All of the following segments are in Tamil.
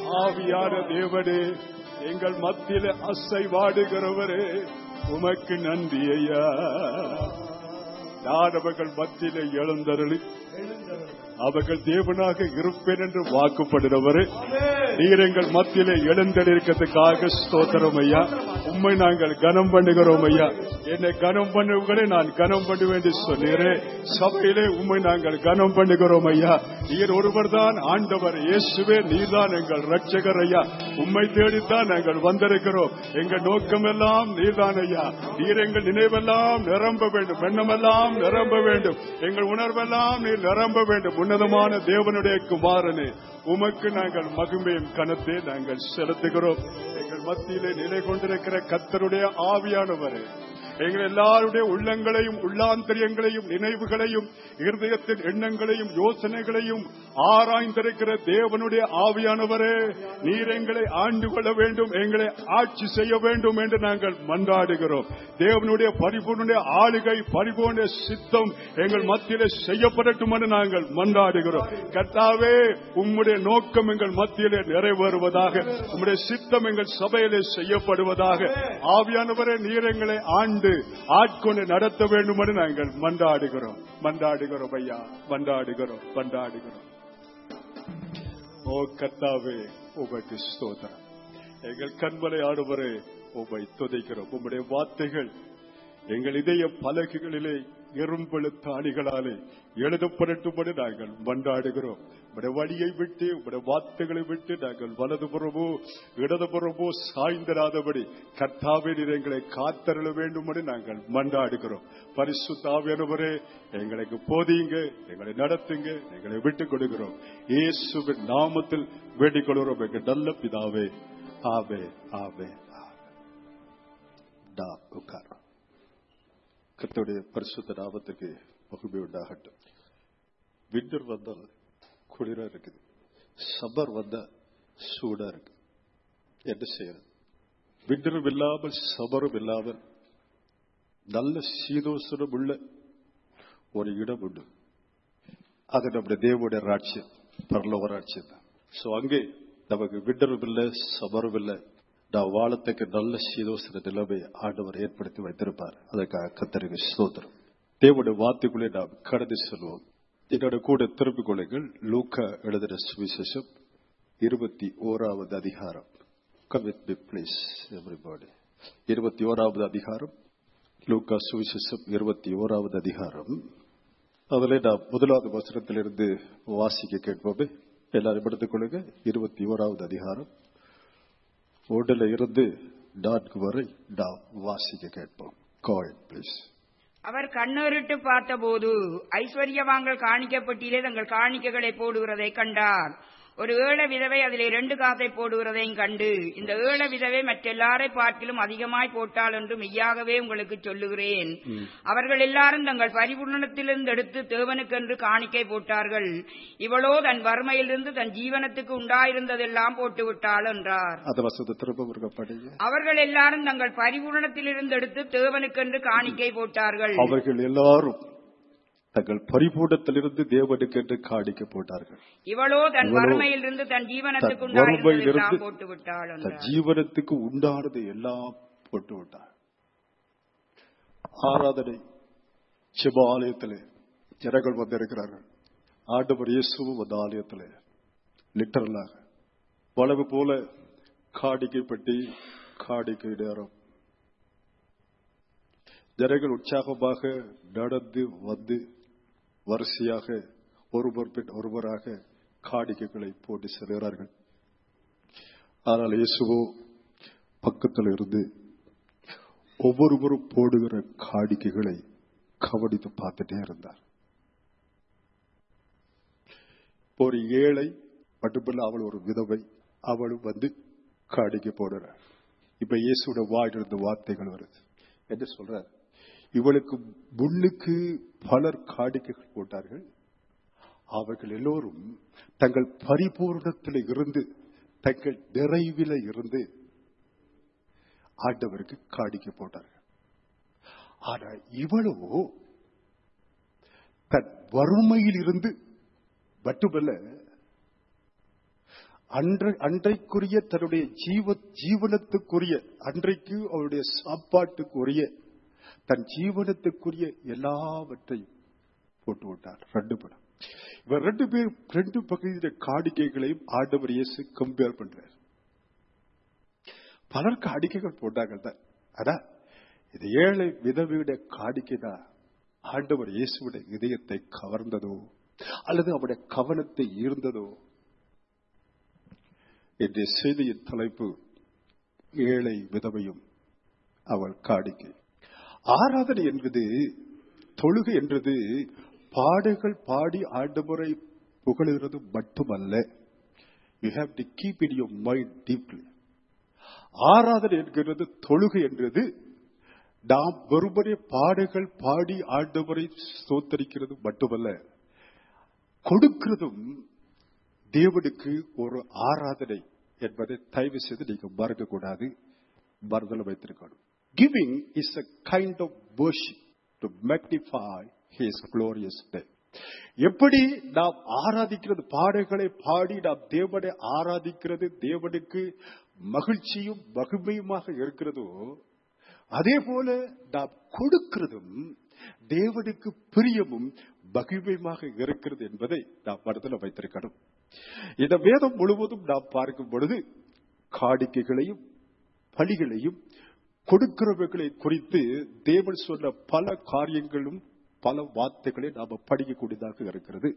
ஆவியான தேவனே, எங்கள் மத்தியிலே அசைவாடுகிறவரே, உமக்கு நன்றி ஐயா. நான் அவர்கள் மத்தியிலே எழுந்தருளி அவர்கள் தேவனாக இருப்பேன் என்று வாக்குப்படுகிறவரே, நீர் எங்கள் மத்தியிலே எழுந்தருளிருக்கிறதுக்காக ஸ்தோத்திரம் ஐயா. உம்மை நாங்கள் கனம் பண்ணுகிறோம் ஐயா. என்னை கனம் பண்ணுவதை நான் கனம் பண்ணுவேன் என்று சொன்னீரே. சபையிலே உம்மை நாங்கள் கனம் பண்ணுகிறோம் ஐயா. நீர் ஒருவர் தான் ஆண்டவர். இயேசுவே, நீர்தான் எங்கள் ரட்சகர் ஐயா. உம்மை தேடித்தான் நாங்கள் வந்திருக்கிறோம். எங்கள் நோக்கமெல்லாம் நீர்தான் ஐயா. நீர் எங்கள் நினைவெல்லாம் நிரம்ப வேண்டும், எண்ணமெல்லாம் நிரம்ப வேண்டும், எங்கள் உணர்வெல்லாம் நீர் நிரம்ப வேண்டும். உன்னதமான தேவனுடைய குமாரனே, உமக்கு நாங்கள் மகிமையும் கனத்தை நாங்கள் செலுத்துகிறோம். எங்கள் மத்தியிலே நிலை கொண்டிருக்கிற கர்த்தருடைய ஆவியானவரே, எங்கள் எல்லாருடைய உள்ளங்களையும் உள்ளாந்தரியங்களையும் நினைவுகளையும் இருதயத்தின் எண்ணங்களையும் யோசனைகளையும் ஆராய்ந்திருக்கிற தேவனுடைய ஆவியானவரே, நீர் எங்களை ஆண்டு கொள்ள வேண்டும், எங்களை ஆட்சி செய்ய வேண்டும் என்று நாங்கள் மன்றாடுகிறோம். தேவனுடைய பரிபூர்ண ஆளுகை, பரிபூர்ண சித்தம் எங்கள் மத்தியிலே செய்யப்படட்டும் என்று நாங்கள் மன்றாடுகிறோம். கர்த்தாவே, உம்முடைய நோக்கம் எங்கள் மத்தியிலே நிறைவேறுவதாக, உம்முடைய சித்தம் எங்கள் சபையிலே செய்யப்படுவதாக. ஆவியானவரே, நீர் எங்களை ஆண்டு ஆட்கொண்டு நடத்த வேண்டும் என்று நாங்கள் மன்றாடுகிறோம். மன்றாடுகிறோம் ஐயா, மன்றாடுகிறோம், மன்றாடுகிறோம். ஓ கர்த்தாவே, உமக்கு ஸ்தோத்திரம். எங்கள் கண்மலை ஆடுவரே, உம்மை துதிக்கிறோம். உம்முடைய வார்த்தைகள் எங்கள் இதய பலகைகளிலே இரும்பெழுத்த அணிகளாலே எழுதப்படட்டும்படி நாங்கள் மன்றாடுகிறோம். உடைய வழியை விட்டு, உடைய வார்த்தைகளை விட்டு நாங்கள் வலதுபுறமோ இடதுபுறமோ சாய்ந்திராதபடி கர்த்தாவே, நீர் எங்களை காத்தருள வேண்டும் என்று நாங்கள் மன்றாடுகிறோம். பரிசுத்த ஆவியானவரே, எங்களுக்கு போதியுங்க, எங்களை நடத்துங்க, எங்களை விட்டுக் கொடுக்கிறோம். இயேசுவின் நாமத்தில் வேண்டிக் கொள்கிறோம் எங்கள் நல்ல பிதாவே. ஆவே, ஆவே, ஆவே. கர்த்தருடைய பரிசுத்த நாமத்துக்கு மகிமை உண்டாகட்டும். விண்டர் வந்தால் குளிரா இருக்குது, சம்மர் வந்தா சூடா இருக்கு. என்ன செய்யறது? விண்டரும் இல்லாமல் சம்மரும் இல்லாமல் நல்ல சீதோசனம் உள்ள ஒரு இடம் உண்டு. அது நம்முடைய தேவனுடைய ராட்சியம், பரலோக ராட்சியம் தான். சோ அங்கே நமக்கு விண்டரும் இல்லை, சம்மரும் இல்லை. நாம் வாழத்துக்கு நல்ல சீதோசன நிலைமை ஆண்டவர் ஏற்படுத்தி வைத்திருப்பார். அதற்காக கர்த்தருக்கு ஸ்தோத்திரம். தேவனுடைய வார்த்தைக்குள்ளே நாம் கடந்து செல்வோம். என்னோட கூட திருப்பிக் கொள்ளுங்கள். லூக்கா எழுதின சுவிசேஷம் 21வது அதிகாரம். Come with me please everybody. 21வது அதிகாரம், லூக்கா சுவிசேஷம் 21வது அதிகாரம். அதில் நாம் 1வது வசனத்திலிருந்து வாசிக்க கேட்போமே. எல்லாரும் எடுத்துக் கொள்ளுங்க. 21வது அதிகாரம் 1 இருந்து 4 வரை நாம் வாசிக்க கேட்போம். Call please. அவர் கண்ணேறிட்டு பார்த்தபோது ஐஸ்வர்யவான்கள் காணிக்கப்பட்டிலே தங்கள் காணிக்கைகளை போடுகிறதை கண்டார். ஒரு ஏழை விதவை அதிலே 2 காசை போடுகிறதையும் கண்டு, இந்த ஏழை விதவை மற்றெல்லாரை பார்க்கிலும் அதிகமாய் போட்டாள் என்று மெய்யாகவே உங்களுக்கு சொல்லுகிறேன். அவர்கள் எல்லாரும் தங்கள் பரிபூரணத்திலிருந்து எடுத்து தேவனுக்கென்று காணிக்கை போட்டார்கள். இவளோ தன் வறுமையிலிருந்து தன் ஜீவனத்துக்கு உண்டாயிருந்ததெல்லாம் போட்டுவிட்டாள் என்றார். அவர்கள் எல்லாரும் தங்கள் பரிபூரணத்திலிருந்து எடுத்து தேவனுக்கென்று காணிக்கை போட்டார்கள். அவர்கள் எல்லாரும் தங்கள் பரிபூரணத்திலிருந்து தேவனுக்கு என்று காணிக்கை போட்டார்கள். இவளோ தன் வறுமையிலிருந்து தன் ஜீவனத்துக்கு உண்டானது போட்டு விட்டாள். தன் ஜீவனத்துக்கு உண்டானது எல்லாம் போட்டு விட்டாள். ஆராதனை ஜெப ஆலயத்திலே ஜனங்கள் வந்திருக்கிறார்கள். ஆண்டவர் இயேசுவும் அந்த ஆலயத்திலே லிட்டரலாக வளவு போல காணிக்கை பெட்டி, காணிக்கை நேரம். ஜனங்கள் உற்சாகமாக நடந்து வந்து வரிசையாக ஒருவர் பின் ஒருவராக காணிக்கைகளை போட்டு செல்கிறார்கள். ஆனால் இயேசுவோ பக்கத்தில் இருந்து ஒவ்வொருவரும் போடுகிற காணிக்கைகளை கவனித்து பார்த்துட்டே இருந்தார். ஒரு ஏழை மட்டுமல்ல, அவள் ஒரு விதவை, அவளும் வந்து காணிக்கை போடுறார். இப்ப இயேசுவோட வாயிலிருந்து வார்த்தைகள் வருது. என்ன சொல்றார்? இவளுக்கு முன்னுக்கு பலர் காணிக்கைகள் போட்டார்கள். அவர்கள் எல்லோரும் தங்கள் பரிபூர்ணத்தில் இருந்து, தங்கள் நிறைவில இருந்து ஆண்டவருக்கு காணிக்கை போட்டார்கள். ஆனா இவளோ தன் வறுமையில் இருந்து மட்டுமல்ல, அன்றைக்குரிய தன்னுடைய ஜீவனத்துக்குரிய அன்றைக்கு அவருடைய சாப்பாட்டுக்குரிய தன் ஜீவனத்துக்குரிய எல்லாவற்றையும் போட்டு விட்டார். 2 படம். இவர் 2 பகுதியில காணிக்கைகளையும் ஆண்டவர் இயேசு கம்பேர் பண்றார். பலர் காணிக்கைகள் போட்டாங்க தான். ஆனா இது ஏழை விதவையுடைய காணிக்கை தான் ஆண்டவர் இயேசுடைய இதயத்தை கவர்ந்ததோ அல்லது அவருடைய கவனத்தை ஈர்ந்ததோ? இன்றைய செய்தியின் தலைப்பு ஏழை விதவையும் அவள் காணிக்கை. ஆராதனை என்பது, தொழுகை என்பது பாடுகள் பாடி ஆண்டவரை புகழுகிறது மட்டுமல்ல. You have to keep in your mind deeply. ஆராதனை என்கிறது, தொழுகை என்றது நாம் வெறுமனே பாடுகள் பாடி ஆண்டவரை ஸ்தோத்தரிக்கிறது மட்டுமல்ல, கொடுக்கிறதும் தேவனுக்கு ஒரு ஆராதனை என்பதை தயவு செய்து நீங்க மறக்க கூடாது, மறந்தல வைத்திருக்கணும். Giving is a kind of worship to magnify His glorious name. எப்படி நாம் ஆராதிக்கிறது, பாடல்களை பாடி நாம் தேவனை ஆராதிக்கிறது தேவனுக்கு மகிழ்ச்சியும் மகிமையுமாக இருக்கிறதோ, அதே போல நாம் கொடுக்கிறதும் தேவனுக்கு பிரியமும் மகிமையுமாக இருக்கிறது என்பதை நாம் மனதில் வைத்திருக்கணும். இந்த வேதம் முழுவதும் நாம் பார்க்கும் பொழுது காணிக்கைகளையும் பலிகளையும் கொடுக்கிறவர்களை குறித்து தேவன் சொன்ன பல காரியங்களும் பல வார்த்தைகளை நாம படிக்கக்கூடியதாக இருக்கிறது.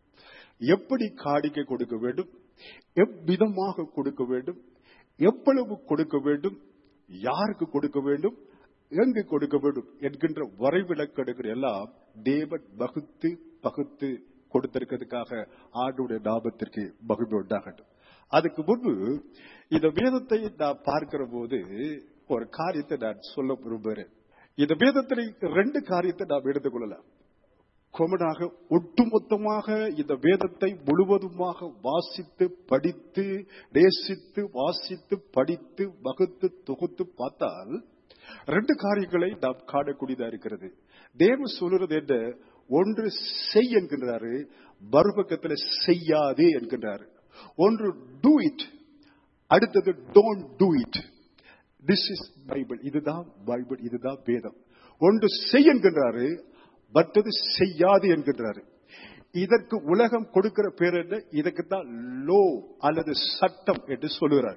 எப்படி காணிக்கை கொடுக்க வேண்டும், எவ்விதமாக கொடுக்க வேண்டும், எவ்வளவு கொடுக்க வேண்டும், யாருக்கு கொடுக்க வேண்டும், எங்கு கொடுக்க வேண்டும் என்கின்ற வரைவிலக்கணங்கள் எல்லாம் தேவன் பகுத்து கொடுத்திருக்கிறதுக்காக ஆண்டுடைய நாமத்திற்கு மகிமை உண்டாகட்டும். அதுக்கு முன்பு இந்த வேதத்தை நான் பார்க்கிற போது ஒரு காரியத்தை நான் சொல்ல விரும்புகிறேன். இந்த வேதத்தில் 2 காரியத்தை நாம் எடுத்துக்கொள்ளலாம். கொமனாக ஒட்டுமொத்தமாக இந்த வேதத்தை முழுவதுமாக வாசித்து படித்து நேசித்து வாசித்து படித்து வகுத்து தொகுத்து பார்த்தால் 2 காரியங்களை நாம் காணக்கூடியதா இருக்கிறது. தேவன் சொல்லுறது என்ன? ஒன்று செய் என்கின்றாரு, மறுபக்கத்தில் செய்யாதே என்கின்றாரு. ஒன்று டூ இட், அடுத்தது don't do it. This is Bible. இதுதான் பைபிள், இதுதான் வேதம். ஒன்று செய் என்கின்றாரு, மற்றது செய்யாது என்கின்றாரு. இதற்கு உலகம் கொடுக்கிற பேர் என்ன? இதற்கு தான் லோ அல்லது சட்டம் என்று சொல்லுகிறார்.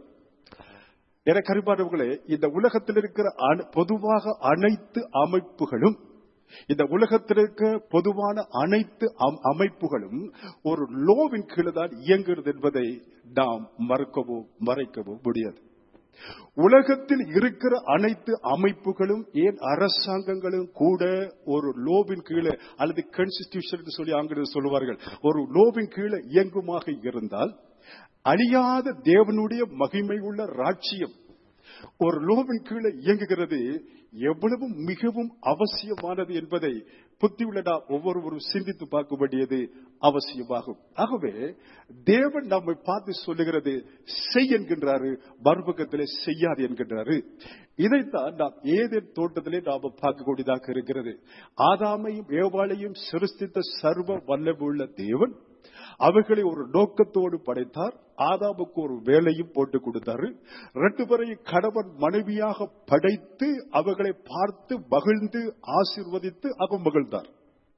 எனக்கு அறிவானவர்களே, இந்த உலகத்தில் இருக்கிற பொதுவாக அனைத்து அமைப்புகளும், இந்த உலகத்தில் இருக்கிற பொதுவான அனைத்து அமைப்புகளும் ஒரு லோவின் கீழே தான் இயங்குகிறது என்பதை நாம் மறைக்கவோ முடியாது. உலகத்தில் இருக்கிற அனைத்து அமைப்புகளும், ஏன் அரசாங்கங்களும் கூட ஒரு லோவின் கீழே அல்லது கான்ஸ்டிடியூஷன் சொல்லி ஆங்கிலத்தில் சொல்லுவார்கள், ஒரு லோவின் கீழே இயங்குமாக இருந்தால் அழியாத தேவனுடைய மகிமை உள்ள ராஜ்யம் ஒரு லோவின் கீழே இயங்குகிறது எவ்வளவு மிகவும் அவசியமானது என்பதை புத்தியுள்ள நாம் ஒவ்வொருவரும் சிந்தித்து பார்க்க வேண்டியது அவசியமாகும். ஆகவே தேவன் நம்மை பார்த்து சொல்லுகிறது செய் என்கின்றாரு, மறுபக்கத்திலே செய்யாது என்கின்றாரு. இதைத்தான் நாம் ஏதேன் தோட்டத்திலே நாம பார்க்கக்கூடியதாக இருக்கிறது. ஆதாமையும் ஏவாளையும் சிருஷ்டித்த சர்வ வல்லமையுள்ள தேவன் அவர்களை ஒரு நோக்கத்தோடு படைத்தார். ஆதாமுக்கு ஒரு வேலையும் போட்டு கொடுத்தாரு. 2 பேரையும் கணவன் மனைவியாக படைத்து அவர்களை பார்த்து மகிழ்ந்து ஆசீர்வதித்து அவன் மகிழ்ந்தார்.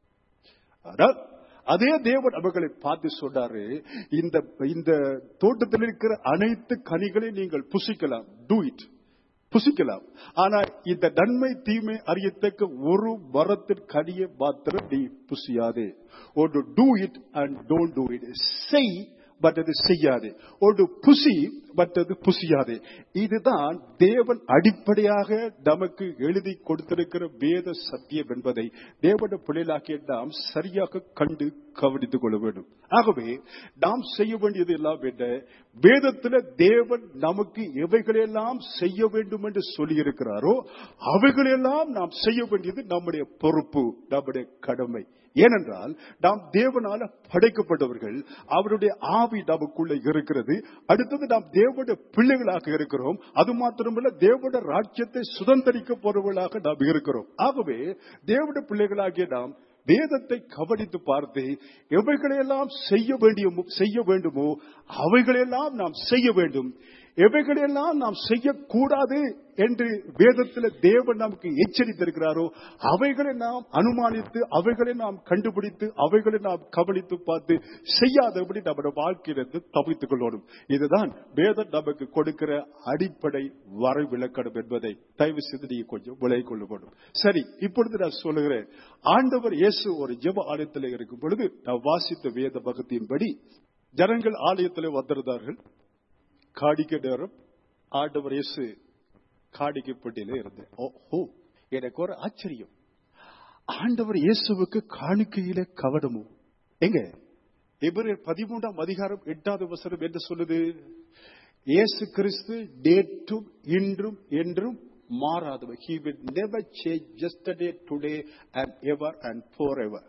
ஆனால் அதே தேவன் அவர்களை பார்த்து சொன்னாரு, இந்த தோட்டத்தில் இருக்கிற அனைத்து கனிகளை நீங்கள் புசிக்கலாம், டூ இட், புசிக்கலாம். ஆனா இந்த நன்மை தீமை அறியத்தக்க ஒரு மரத்தின் கனியை மாத்திரம் நீ புசியாதே. ஒன்று do it and don't do it. செய், மற்றது செய்யாது. ஒன்று புசி, மற்றது புசியாது. இதுதான் தேவன் அடிப்படையாக நமக்கு எழுதி கொடுத்திருக்கிற வேத சத்தியம் என்பதை தேவனுடைய பிள்ளைகளாகிய நாம் சரியாக கண்டு கவனித்துக் கொள்ள வேண்டும். ஆகவே நாம் செய்ய வேண்டியது எல்லாம் என்ன? வேதத்தில் தேவன் நமக்கு எவைகளெல்லாம் செய்ய வேண்டும் என்று சொல்லியிருக்கிறாரோ அவைகளெல்லாம் நாம் செய்ய வேண்டியது நம்முடைய பொறுப்பு, நம்முடைய கடமை. ஏனென்றால் நாம் தேவனால படைக்கப்பட்டவர்கள், அவருடைய ஆவி நமக்குள்ள இருக்கிறது. அடுத்தது நாம் தேவனுடைய பிள்ளைகளாக இருக்கிறோம். அது மாத்திரமல்ல, தேவனுடைய ராஜ்யத்தை சுதந்திரிக்க போறவர்களாக நாம் இருக்கிறோம். ஆகவே தேவனுடைய பிள்ளைகளாகிய நாம் வேதத்தை கவனித்து பார்த்து எவைகளையெல்லாம் செய்ய வேண்டுமோ அவைகளெல்லாம் நாம் செய்ய வேண்டும், எவைகளெல்லாம் நாம் செய்யக்கூடாது என்று வேதத்தில் தேவன் நமக்கு எச்சரித்திருக்கிறாரோ அவைகளை நாம் அனுமானித்து, அவைகளை நாம் கண்டுபிடித்து, அவைகளை நாம் கவனித்து பார்த்து செய்யாதபடி நம்முடைய வாழ்க்கையிலிருந்து தவித்துக் கொள்ளணும். இதுதான் வேதம் நமக்கு கொடுக்கிற அடிப்படை வரைவிலக்கணம் என்பதை தயவு செய்து நீங்க கொஞ்சம் விலகிக் கொள்ள வேண்டும். சரி, இப்பொழுது நான் சொல்லுகிறேன். ஆண்டவர் இயேசு ஒரு ஜெப ஆலயத்தில் இருக்கும் பொழுது நான் வாசித்த வேத பகத்தின்படி ஜனங்கள் ஆலயத்தில் வந்திருந்தார்கள். காணிக்கை நேரம். ஆண்டவர் இயேசு காணிக்கை பெட்டியில இருந்தேன். ஓஹோ, எனக்கு ஒரு ஆச்சரியம். ஆண்டவர் இயேசுவுக்கு காணிக்கையில கவனமோ? எங்க எபிரேயர் 13ஆம் அதிகாரம் 8வது வசனம் என்ன சொல்லுது? இயேசு கிறிஸ்து நேற்றும் இன்றும் என்றும் மாறாதவர். He will never change yesterday, today and ever and forever.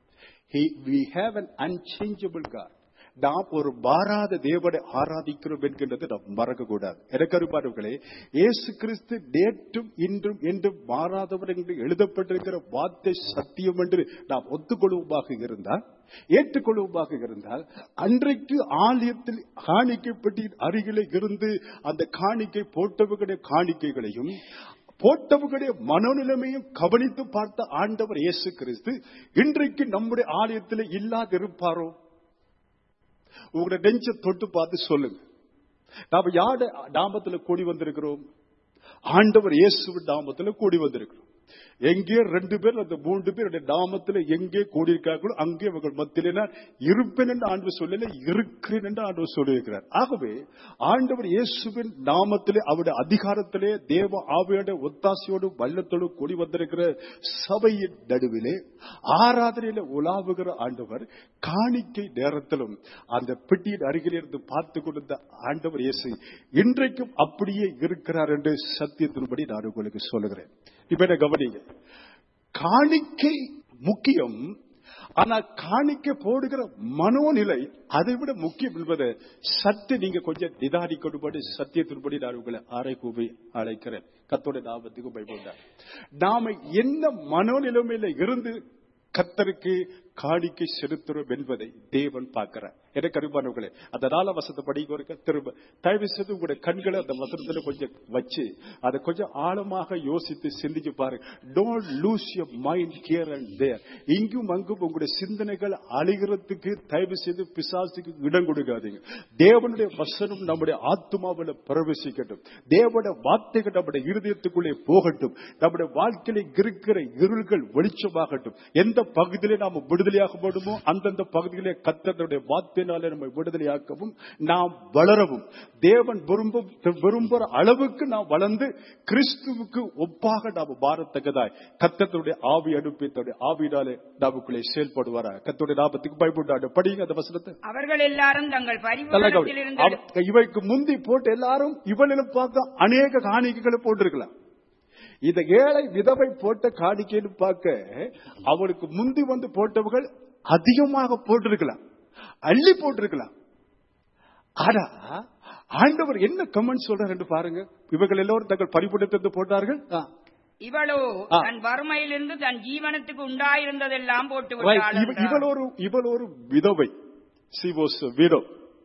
We have an unchangeable God. நாம் ஒரு மாறாத தேவனை ஆராதிக்கிறோம் என்கின்றது நாம் மறக்க கூடாது. எனக்கு அருமையானவர்களே, இயேசு கிறிஸ்து நேற்றும் இன்றும் என்றும் மாறாதவர் என்று எழுதப்பட்டிருக்கிற வார்த்தை சத்தியம் என்று நாம் ஒத்துக்கொள்வோமாக இருந்தால், ஏற்றுக்கொள்வோமாக இருந்தால், அன்றைக்கு ஆலயத்தில் காணிக்கைப்பட்டியின் அருகிலே இருந்து அந்த காணிக்கை போட்டவர்களுடைய காணிக்கைகளையும் போட்டவர்களுடைய மனோநிலைமையும் கவனித்து பார்த்த ஆண்டவர் இயேசு கிறிஸ்து இன்றைக்கு நம்முடைய ஆலயத்தில் இல்லாதிருப்பாரோ? உங்களுடைய நெஞ்ச தொட்டு பார்த்து சொல்லுங்க. நாம யாரு நாமத்தில் கூடி வந்திருக்கிறோம்? ஆண்டவர் இயேசுவின் நாமத்தில் கூடி வந்திருக்கிறோம். எங்கே 2 பேர் அந்த 3 பேர் நாமத்தில் எங்கே கூடியிருக்கார்களோ அங்கே அவர்கள் மத்தியிலே நான் இருப்பேன் என்று ஆண்டவர் சொல்லல, இருக்கிறேன் என்று ஆண்டவர் சொல்லியிருக்கிறார். ஆகவே ஆண்டவர் இயேசுவின் நாமத்திலே அவருடைய அதிகாரத்திலே தேவ ஆவியோட ஒத்தாசையோடு வல்லத்தோடு கூடி வந்திருக்கிற சபையின் நடுவிலே ஆராதனையில உலாவுகிற ஆண்டவர் காணிக்கை நேரத்திலும் அந்த பெட்டியின் அருகில் இருந்து பார்த்து கொண்டிருந்த ஆண்டவர் இயேசு இன்றைக்கும் அப்படியே இருக்கிறார் என்று சத்தியத்தின்படி நான் உங்களுக்கு சொல்லுகிறேன். இப்ப என்ன கவனிங்க. காணிக்கை முக்கியம், ஆனா காணிக்கை போடுகிற மனோநிலை அதை விட முக்கியம் என்பதை சற்று நீங்க கொஞ்சம் நிதானிக்கொண்டு சத்தியத்தின்படி நான் உங்களை அறைகூவி அழைக்கிறேன். கர்த்தருடைய நாமத்துக்கு பயப்படார். நாம என்ன மனோநிலைமையில இருந்து கர்த்தருக்கு காணிக்கை செலுத்துறோம் என்பதை தேவன் பார்க்கிறார். எனக்கு அருமையானவர்களே, அந்த 4 வசனத்தை படிக்க திரும்ப தயவு செய்து உங்களுடைய கண்களை அந்த வசனத்துல கொஞ்சம் வச்சு அதை கொஞ்சம் ஆழமாக யோசித்து சிந்திச்சு பாருங்க. Don't lose your mind here and there. இங்கும் அங்கும் உங்களுடைய சிந்தனைகள் அழிகிறதுக்கு தயவு செய்து பிசாசுக்கு இடம் கொடுக்காதீங்க. தேவனுடைய வசனம் நம்முடைய ஆத்மாவில் பிரவேசிக்கட்டும். தேவனுடைய வார்த்தைகள் நம்முடைய இருதயத்துக்குள்ளே போகட்டும். நம்முடைய வாழ்க்கையில இருக்கிற இருள்கள் வெளிச்சமாகட்டும். எந்த பகுதியிலே நாம விடுதலையாக போடுமோ அந்தந்த பகுதியிலே கர்த்தருடைய வார்த்தையினாலே நம்மை விடுதலையாக்கவும் நாம் வளரவும் தேவன் விரும்புகிற அளவுக்கு நாம் வளர்ந்து கிறிஸ்துவுக்கு ஒப்பாக நாம் மாறத்தக்கதாய் கர்த்தருடைய ஆவி அனுப்பி தன்னுடைய ஆவியினாலே நமக்குள்ளே செயல்படுவாரா. கர்த்தருடைய நாமத்துக்கு பயப்படாது. படிங்க அந்த வசனத்தை. அவர்கள் எல்லாரும் தங்கள் பரிபூரணத்தில் இருந்து இவைக்கு முந்தி போட்டு எல்லாரும் இவளிலும் பார்க்க அநேக காணிக்கைகளை போட்டிருக்கலாம். இந்த ஏழை விதவை போட்ட காணிக்கைன்னு பார்க்க அவளுக்கு முந்தி வந்து போட்டவர்கள் அதிகமாக போட்டிருக்கலாம், அள்ளி போட்டிருக்கலாம். ஆனா ஆண்டவர் என்ன கமெண்ட் சொல்றார் என்று பாருங்க. இவர்கள் எல்லோரும் தங்கள் பரிபூரணத்தை போட்டார்கள். இவளோ தன் வறுமையிலிருந்து தன் ஜீவனத்துக்கு உண்டாயிருந்ததெல்லாம் போட்டு விட்டாள். இவள் ஒரு விதவை. She was a widow.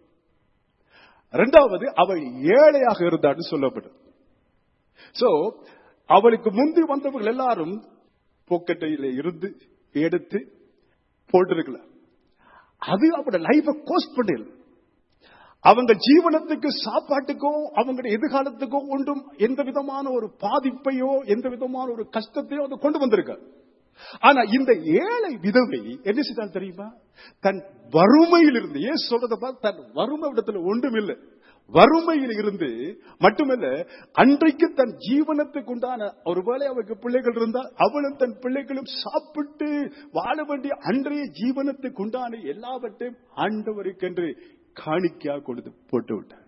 இரண்டாவது அவள் ஏழையாக இருந்தான்னு சொல்லப்பட்டது. சோ அவளுக்கு முந்தி வந்தவர்கள் எல்லாரும் பாக்கெட்டில இருந்து எடுத்து போட்டிருக்கலாம். அது அவங்களோட லைஃபை கோஸ்ட் பண்ணல. அவங்க ஜீவனத்துக்கு சாப்பாட்டுக்கோ அவங்க எதிர்காலத்துக்கோ ஒன்றும் எந்த விதமான ஒரு பாதிப்பையோ எந்த விதமான ஒரு கஷ்டத்தையோ அதை கொண்டு வந்திருக்க. ஆனா இந்த ஏழை விதவை என்ன செய்தால் தெரியுமா? தன் வறுமையில் இருந்து, ஏன் சொல்றத பார்த்து, தன் வறுமை இடத்துல ஒன்றும் இல்லை, வறுமையில் இருந்து மட்டுமல்ல, அன்றைக்கு தன் ஜீவனத்துக்கு உண்டான ஒருவேளை அவருக்கு பிள்ளைகள் இருந்தால் அவளும் தன் பிள்ளைகளும் சாப்பிட்டு வாழ வேண்டிய அன்றைய ஜீவனத்துக்கு உண்டான எல்லாவற்றையும் ஆண்டவருக்கென்று காணிக்கையாக கொடுத்து போட்டு விட்டார்.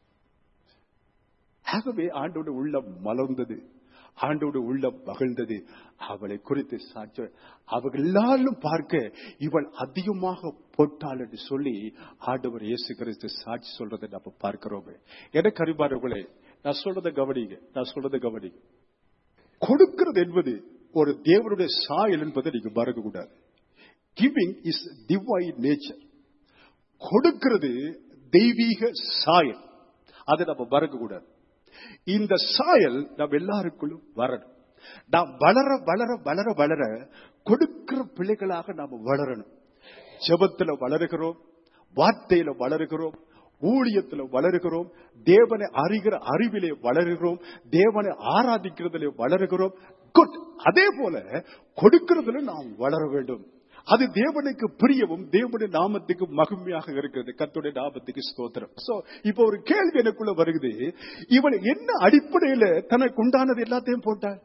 ஆகவே ஆண்டோட உள்ளம் மலர்ந்தது, ஆண்டோடு உள்ள மகிழ்ந்தது. அவளை குறித்து சாட்சி அவர்கள் எல்லாரும் பார்க்க இவள் அதிகமாக போட்டாள் என்று சொல்லி ஆண்டவர் இயேசு கிறிஸ்து சாட்சி சொல்றதை நம்ம பார்க்கிறோமே. எனக்கு அறிவார்களே, நான் சொல்றதை கவனிங்க. கொடுக்கிறது என்பது ஒரு தேவனுடைய சாயல் என்பதை நீங்க மறக்க கூடாது. Giving is divine nature. கொடுக்கிறது தெய்வீக சாயல். அதை நம்ம மறக்க கூடாது. இந்த சாயல் நம்ம எல்லாருக்குள்ளும் வரணும். நாம் வளர வளர வளர வளர கொடுக்கிற பிள்ளைகளாக நாம் வளரணும். ஜெபத்துல வளருகிறோம், வார்த்தையில வளருகிறோம், ஊழியத்துல வளருகிறோம், தேவனை அறிகிற அறிவிலே வளருகிறோம், தேவனை ஆராதிக்கிறதுல வளருகிறோம். குட். அதே போல கொடுக்கிறதுல நாம் வளர வேண்டும். அது தேவனுக்கு பிரியவும் தேவனுடைய நாமத்துக்கு மகிமையாக இருக்கிறது. கர்த்தருடைய நாமத்துக்கு ஸ்தோத்திரம். சோ இப்ப ஒரு கேள்வி எனக்குள்ள வருகிறது. இவன் என்ன அடிப்படையில தனக்கு உண்டானது எல்லாத்தையும் போட்டாள்?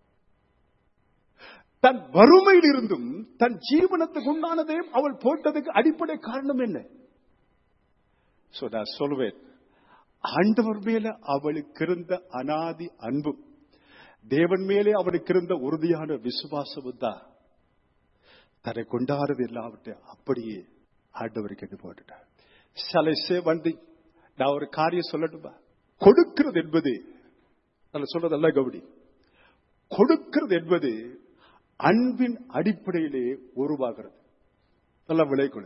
தன் வறுமையில் இருந்தும் தன் ஜீவனத்துக்கு உண்டானதையும் அவள் போட்டதுக்கு அடிப்படை காரணம் என்ன? சோ நான் சொல்வேன், ஆண்டவர் மேல அவளுக்கு இருந்த அனாதி அன்பும் தேவன் மேலே அவளுக்கு இருந்த உறுதியான விசுவாசமும் தான் தன்னை கொண்டாடுறது எல்லாவற்றையும் அப்படியே ஆண்டவருக்கு என்று போட்டுட்டார். சலைசே வந்து நான் ஒரு காரியம் சொல்லட்டுமா? கொடுக்கிறது என்பது, நான் சொல்றதல்ல கவனி, கொடுக்கிறது என்பது அன்பின் அடிப்படையிலே உருவாகிறது. நல்லா விளைக்கொடு.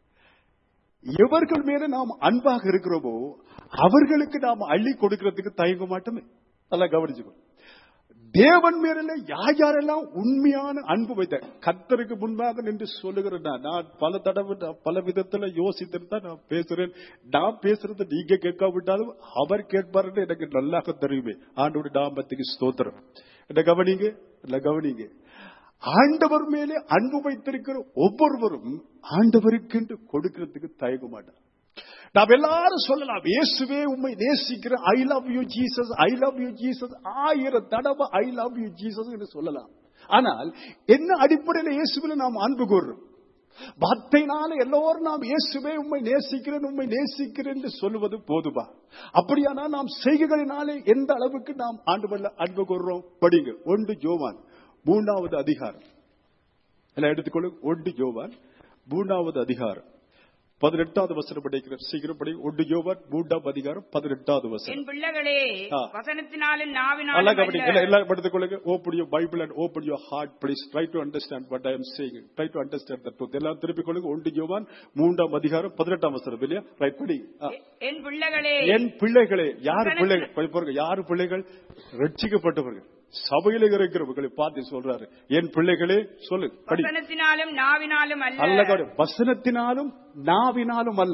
எவர்கள் மேல நாம் அன்பாக இருக்கிறோமோ அவர்களுக்கு நாம் அள்ளி கொடுக்கிறதுக்கு தயங்க மாட்டோமே. நல்லா கவனிச்சுக்கோ. தேவன் மேல யாரெல்லாம் உண்மையான அன்பு வைத்த கர்த்தருக்கு முன்பாக நின்று சொல்லுகிறேன். நான் பல தடவை பல விதத்துல யோசித்து தான் நான் பேசுறேன். நான் பேசுறது நீங்க கேட்காவிட்டாலும் அவர் கேட்பாருன்னு எனக்கு நல்லாக தெரியுமே. ஆண்டவருடைய நாமத்துக்கு ஸ்தோத்திரம். என்ன கவனிங்க, இல்ல கவனிங்க. ஆண்டவர் மேலே அன்பு வைத்திருக்கிற ஒவ்வொருவரும் ஆண்டவருக்கு என்று கொடுக்கிறதுக்கு தயங்க மாட்டார். நாம் எல்லாரும் சொல்லலாம், இயேசுவே உம்மை நேசிக்கிறேன், I love you Jesus, I love you Jesus, 1000 தடவை ஐ லவ் யூ ஜீசஸ் என்று சொல்லலாம். ஆனால் என்ன அடிப்படையில் இயேசுவில நாம் அன்பு கூறுறோம்? வார்த்தையினால எல்லோரும் நாம் இயேசுவே உம்மை நேசிக்கிறேன், உம்மை நேசிக்கிறேன் என்று சொல்லுவது போதுமா? அப்படியானால் நாம் செய்கைகளினாலே எந்த அளவுக்கு நாம் ஆண்டவர்ல அன்பு கூறுறோம்? படிங்க 1 யோவான் 3வது அதிகாரம். எல்லாம் எடுத்துக்கொள்ளுங்க. 1 யோவான் 3வது அதிகாரம் 18வது வசனம் படிக்கிற. சீக்கிரம் படி. 1 யோவான் 3ஆம் அதிகாரம் 18வது வசனம். என் பிள்ளைகளே, வசனத்தினாலும் நாவினாலும் எல்லாம் எடுத்துக்கொள்ளுங்க. Open your Bible and open your heart, please. Try to understand what I am saying. Try to understand the truth. எல்லாம் திருப்பிக் கொள்ளுங்க. 1 யோவான் 3ஆம் அதிகாரம் 18ஆம் வசனம். இல்லையா? ரைட் படி. என் பிள்ளைகளே, என் பிள்ளைகளே. யார் பிள்ளைகள்? யார் பிள்ளைகள்? ரட்சிக்கப்பட்டவர்கள், சபையில இருக்கிறவர்களை பார்த்து சொல்றாரு, என் பிள்ளைகளே சொல்லு. வசனத்தினாலும் நாவினாலும் அல்ல. வசனத்தினாலும் நாவினாலும் அல்ல,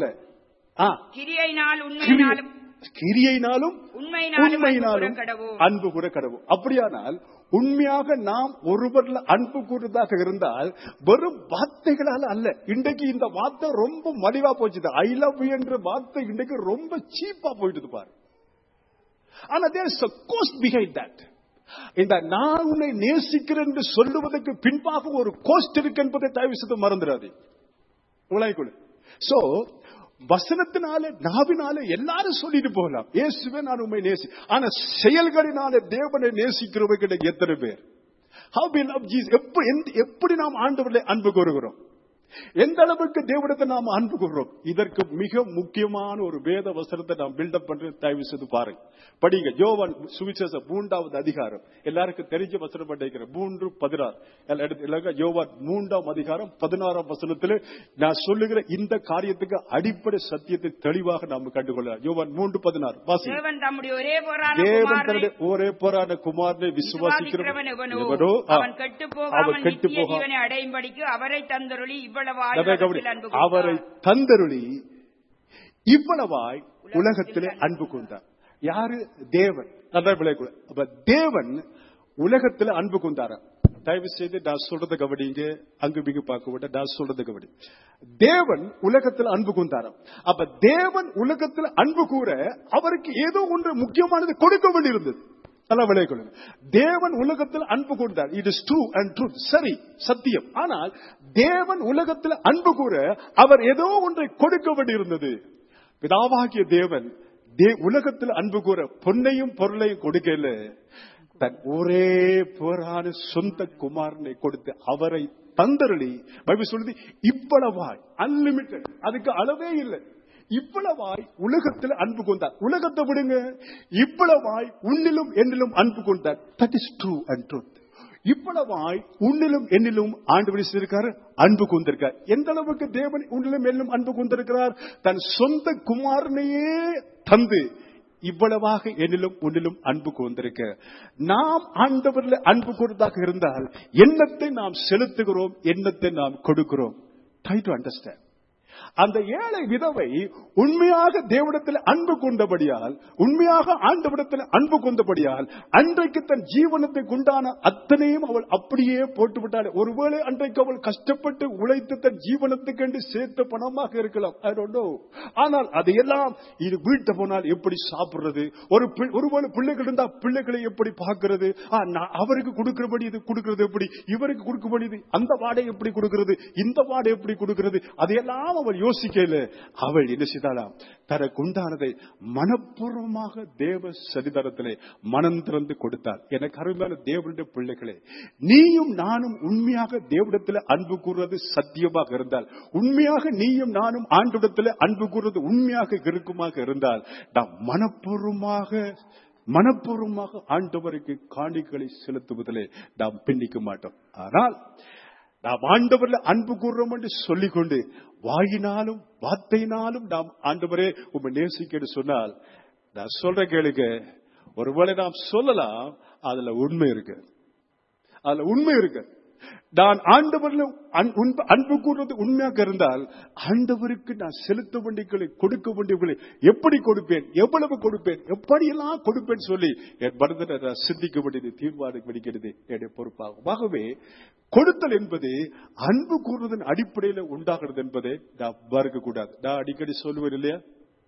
கிரியையினாலும் உண்மையினாலும் அன்பு கூற கடவுள். அப்படியானால் உண்மையாக நாம் ஒருவர்ல அன்பு கூறுவதாக இருந்தால் வெறும் வார்த்தைகளால் அல்ல. இன்றைக்கு இந்த வார்த்தை ரொம்ப மலிவா போச்சு. ஐ லவ் யூ என்ற வார்த்தை இன்றைக்கு ரொம்ப சீப்பா போயிட்டு பாரு. ஆனா there is a cost behind that. இந்த நான் உன்னை நேசிக்கிறேன் என்று சொல்லுவதற்கு பின்பாக ஒரு கோஸ்ட் இருக்கு என்பதை தயவு செய்து மறந்துடாது. சோ வசனத்தினால நாவினால எல்லாரும் சொல்லிட்டு போகலாம், இயேசுவே நான் உண்மை நேசி. ஆனா செயல்களினால தேவனை நேசிக்கிறவங்க எத்தனை பேர்? How we love Jesus. எப்படி நாம் ஆண்டவரை அன்பு கூறுகிறோம்? எந்த அளவுக்கு தேவனத்தை நாம் அன்பு கூறுறோம்? இதற்கு மிக முக்கியமான ஒரு வேத வசனத்தை நாம் பில்டப் பண்ற. தயவு செய்து பாருங்க, படிங்க. யோவான் சுவிசேஷம் 3வது அதிகாரம். எல்லாருக்கும் தெரிஞ்ச வசனம் படிக்கிறேன். 3:16. யோவான் 3ஆம் அதிகாரம் 16ஆம் வசனத்தில் நான் சொல்லுகிற இந்த காரியத்துக்கு அடிப்படை சத்தியத்தை தெளிவாக நாம் கண்டுகொள்ளலாம். யோவான் 3:16 வாசி. தேவன் தம்முடைய ஒரே போரான குமாரனை விசுவாசிக்கிறவன் எவனோ அவன் கெட்டுப்போகாமல் நித்திய ஜீவனை அடையும்படிக்கு அவரை தந்தருளி இவ்வளவாய் உலகத்திலே அன்பு கொண்டார். யாரு? தேவன். தேவன் உலகத்தில் அன்பு கொண்டார. தயவு செய்து நான் சொல்றத கவனிங்க. அங்கு மிக பார்க்க விட நான் சொல்றத கவனி. தேவன் உலகத்தில் அன்பு கொண்டார. அப்ப தேவன் உலகத்தில் அன்பு கூற அவருக்கு ஏதோ ஒன்று முக்கியமானது கொடுக்க வேண்டியிருந்தது. தேவன் உலகத்தில் அன்பு கூர்ந்தார். It is true and truth. சரி, சத்தியம். ஆனால் தேவன் உலகத்தில் அன்பு கூற அவர் ஏதோ ஒன்றை கொடுக்க வேண்டியிருந்தது. பிதாவாகிய தேவன் உலகத்தில் அன்பு கூற பொன்னையும் பொருளையும் கொடுக்கல, தன் ஒரே பேரான சொந்த குமாரனை கொடுத்து அவரை தந்தருளி. பைபிள் சொல்லுது இவ்வளவாய், அன்லிமிட்டட், அதுக்கு அளவே இல்லை. இவ்வளவாய் உலகத்தில் அன்பு கொண்டார். உலகத்தை விடுங்க, இவ்வளவாய் உன்னிலும் என்னிலும் அன்பு கொண்டார். That is true and truth. இவ்வளவாய் உன்னிலும் என்னிலும் ஆண்டவர் செய்திருக்காரு, அன்பு கூர்ந்திருக்கார். எந்த அளவுக்கு தேவன் உன்னிலும் என்னிலும் அன்பு கூர்ந்திருக்கிறார்? தன் சொந்த குமாரனையே தந்து இவ்வளவாக என்னிலும் உன்னிலும் அன்பு கூர்ந்திருக்க. நாம் ஆண்டவரில் அன்பு கூர்ந்ததாக இருந்தால் என்னத்தை நாம் செலுத்துகிறோம், என்னத்தை நாம் கொடுக்கிறோம். Try to understand. அந்த ஏழை விதவை உண்மையாக தேவனிடத்தில் அன்பு கொண்டபடியால், உண்மையாக ஆண்டவரிடத்தில் அன்பு கொண்டபடியால் அன்றைக்கு தன் ஜீவனத்தை உண்டான அத்தனையும் அவள் அப்படியே போட்டுவிட்டாள். ஒருவேளை அன்றைக்கு அவள் கஷ்டப்பட்டு உழைத்து தன் ஜீவனத்துக்கு சேர்த்த பணமாக இருக்கலாம், I don't know. ஆனால் அதையெல்லாம் இது வீட்டை போனால் எப்படி சாப்பிடுறது, ஒருவேளை பிள்ளைகள் இருந்தா பிள்ளைகளை எப்படி பார்க்கிறது, அவருக்கு கொடுக்கிறபடி இது கொடுக்கிறது எப்படி, இவருக்கு கொடுக்கிறபடி இது, அந்த வாடை எப்படி கொடுக்கிறது, இந்த வாடை எப்படி கொடுக்கிறது, அதையெல்லாம் அவள் யோசிக்கல. அவள் என்ன செய்தாலாம்? தனக்கு உண்டானதை மனப்பூர்வமாக தேவ சன்னிதானத்திலே மனம் திறந்து கொடுத்தாள். எனக்கு அருமையான தேவனுடைய பிள்ளைகளே, நீயும் நானும் உண்மையாக தேவனிடத்தில் அன்பு கூறுவது சத்தியமாக இருந்தால், உண்மையாக நீயும் நானும் ஆண்டவரிடத்தில் அன்பு கூறுவது உண்மையாக இருக்குமாக இருந்தால், நாம் மனப்பூர்வமாக ஆண்டவருக்கு காணிக்கைகளை செலுத்துவதிலே நாம் பின்னிக்க மாட்டோம். ஆனால் நாம் ஆண்டவரில் அன்பு கூறுறோம் என்று சொல்லிக்கொண்டு வாயினாலும் வார்த்தையினாலும் நாம் ஆண்டவரே உம்மை நேசிக்க சொன்னால், நான் சொல்ற கேளுங்க, ஒருவேளை நாம் சொல்லலாம், அதுல உண்மை இருக்கு. நான் ஆண்டவரில் அன்பு கூறுவது உண்மையாக இருந்தால் ஆண்டவருக்கு நான் செலுத்த வேண்டியவர்களை கொடுக்க வேண்டியவர்களை எப்படி கொடுப்பேன், எவ்வளவு கொடுப்பேன், எப்படியெல்லாம் கொடுப்பேன் சொல்லி என் மனதில் நான் சிந்திக்க வேண்டியது, தீர்மானம் பண்ணிக்கிறது என்னுடைய பொறுப்பாகும். ஆகவே கொடுத்தல் என்பது அன்பு கூறுவதன் அடிப்படையில் உண்டாகிறது என்பதை நான் மறக்க கூடாது. நான் அடிக்கடி சொல்லுவேன் இல்லையா,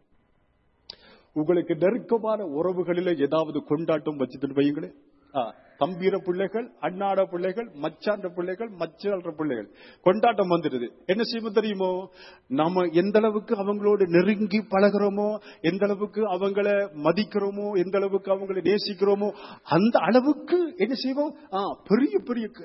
உங்களுக்கு நெருக்கமான உறவுகளில் ஏதாவது கொண்டாட்டம் வச்சுட்டு வையுங்களே, தம்பீர பிள்ளைகள், அண்ணாட பிள்ளைகள், மச்சாண்ட பிள்ளைகள், மச்சாண்ட பிள்ளைகள் கொண்டாட்டம் வந்துடுது. என்ன செய்வோம் தெரியுமோ, நம்ம எந்த அளவுக்கு அவங்களோட நெருங்கி பழகிறோமோ, எந்த அளவுக்கு அவங்களை மதிக்கிறோமோ, எந்த அளவுக்கு அவங்களை நேசிக்கிறோமோ, அந்த அளவுக்கு என்ன செய்வோம், பெரிய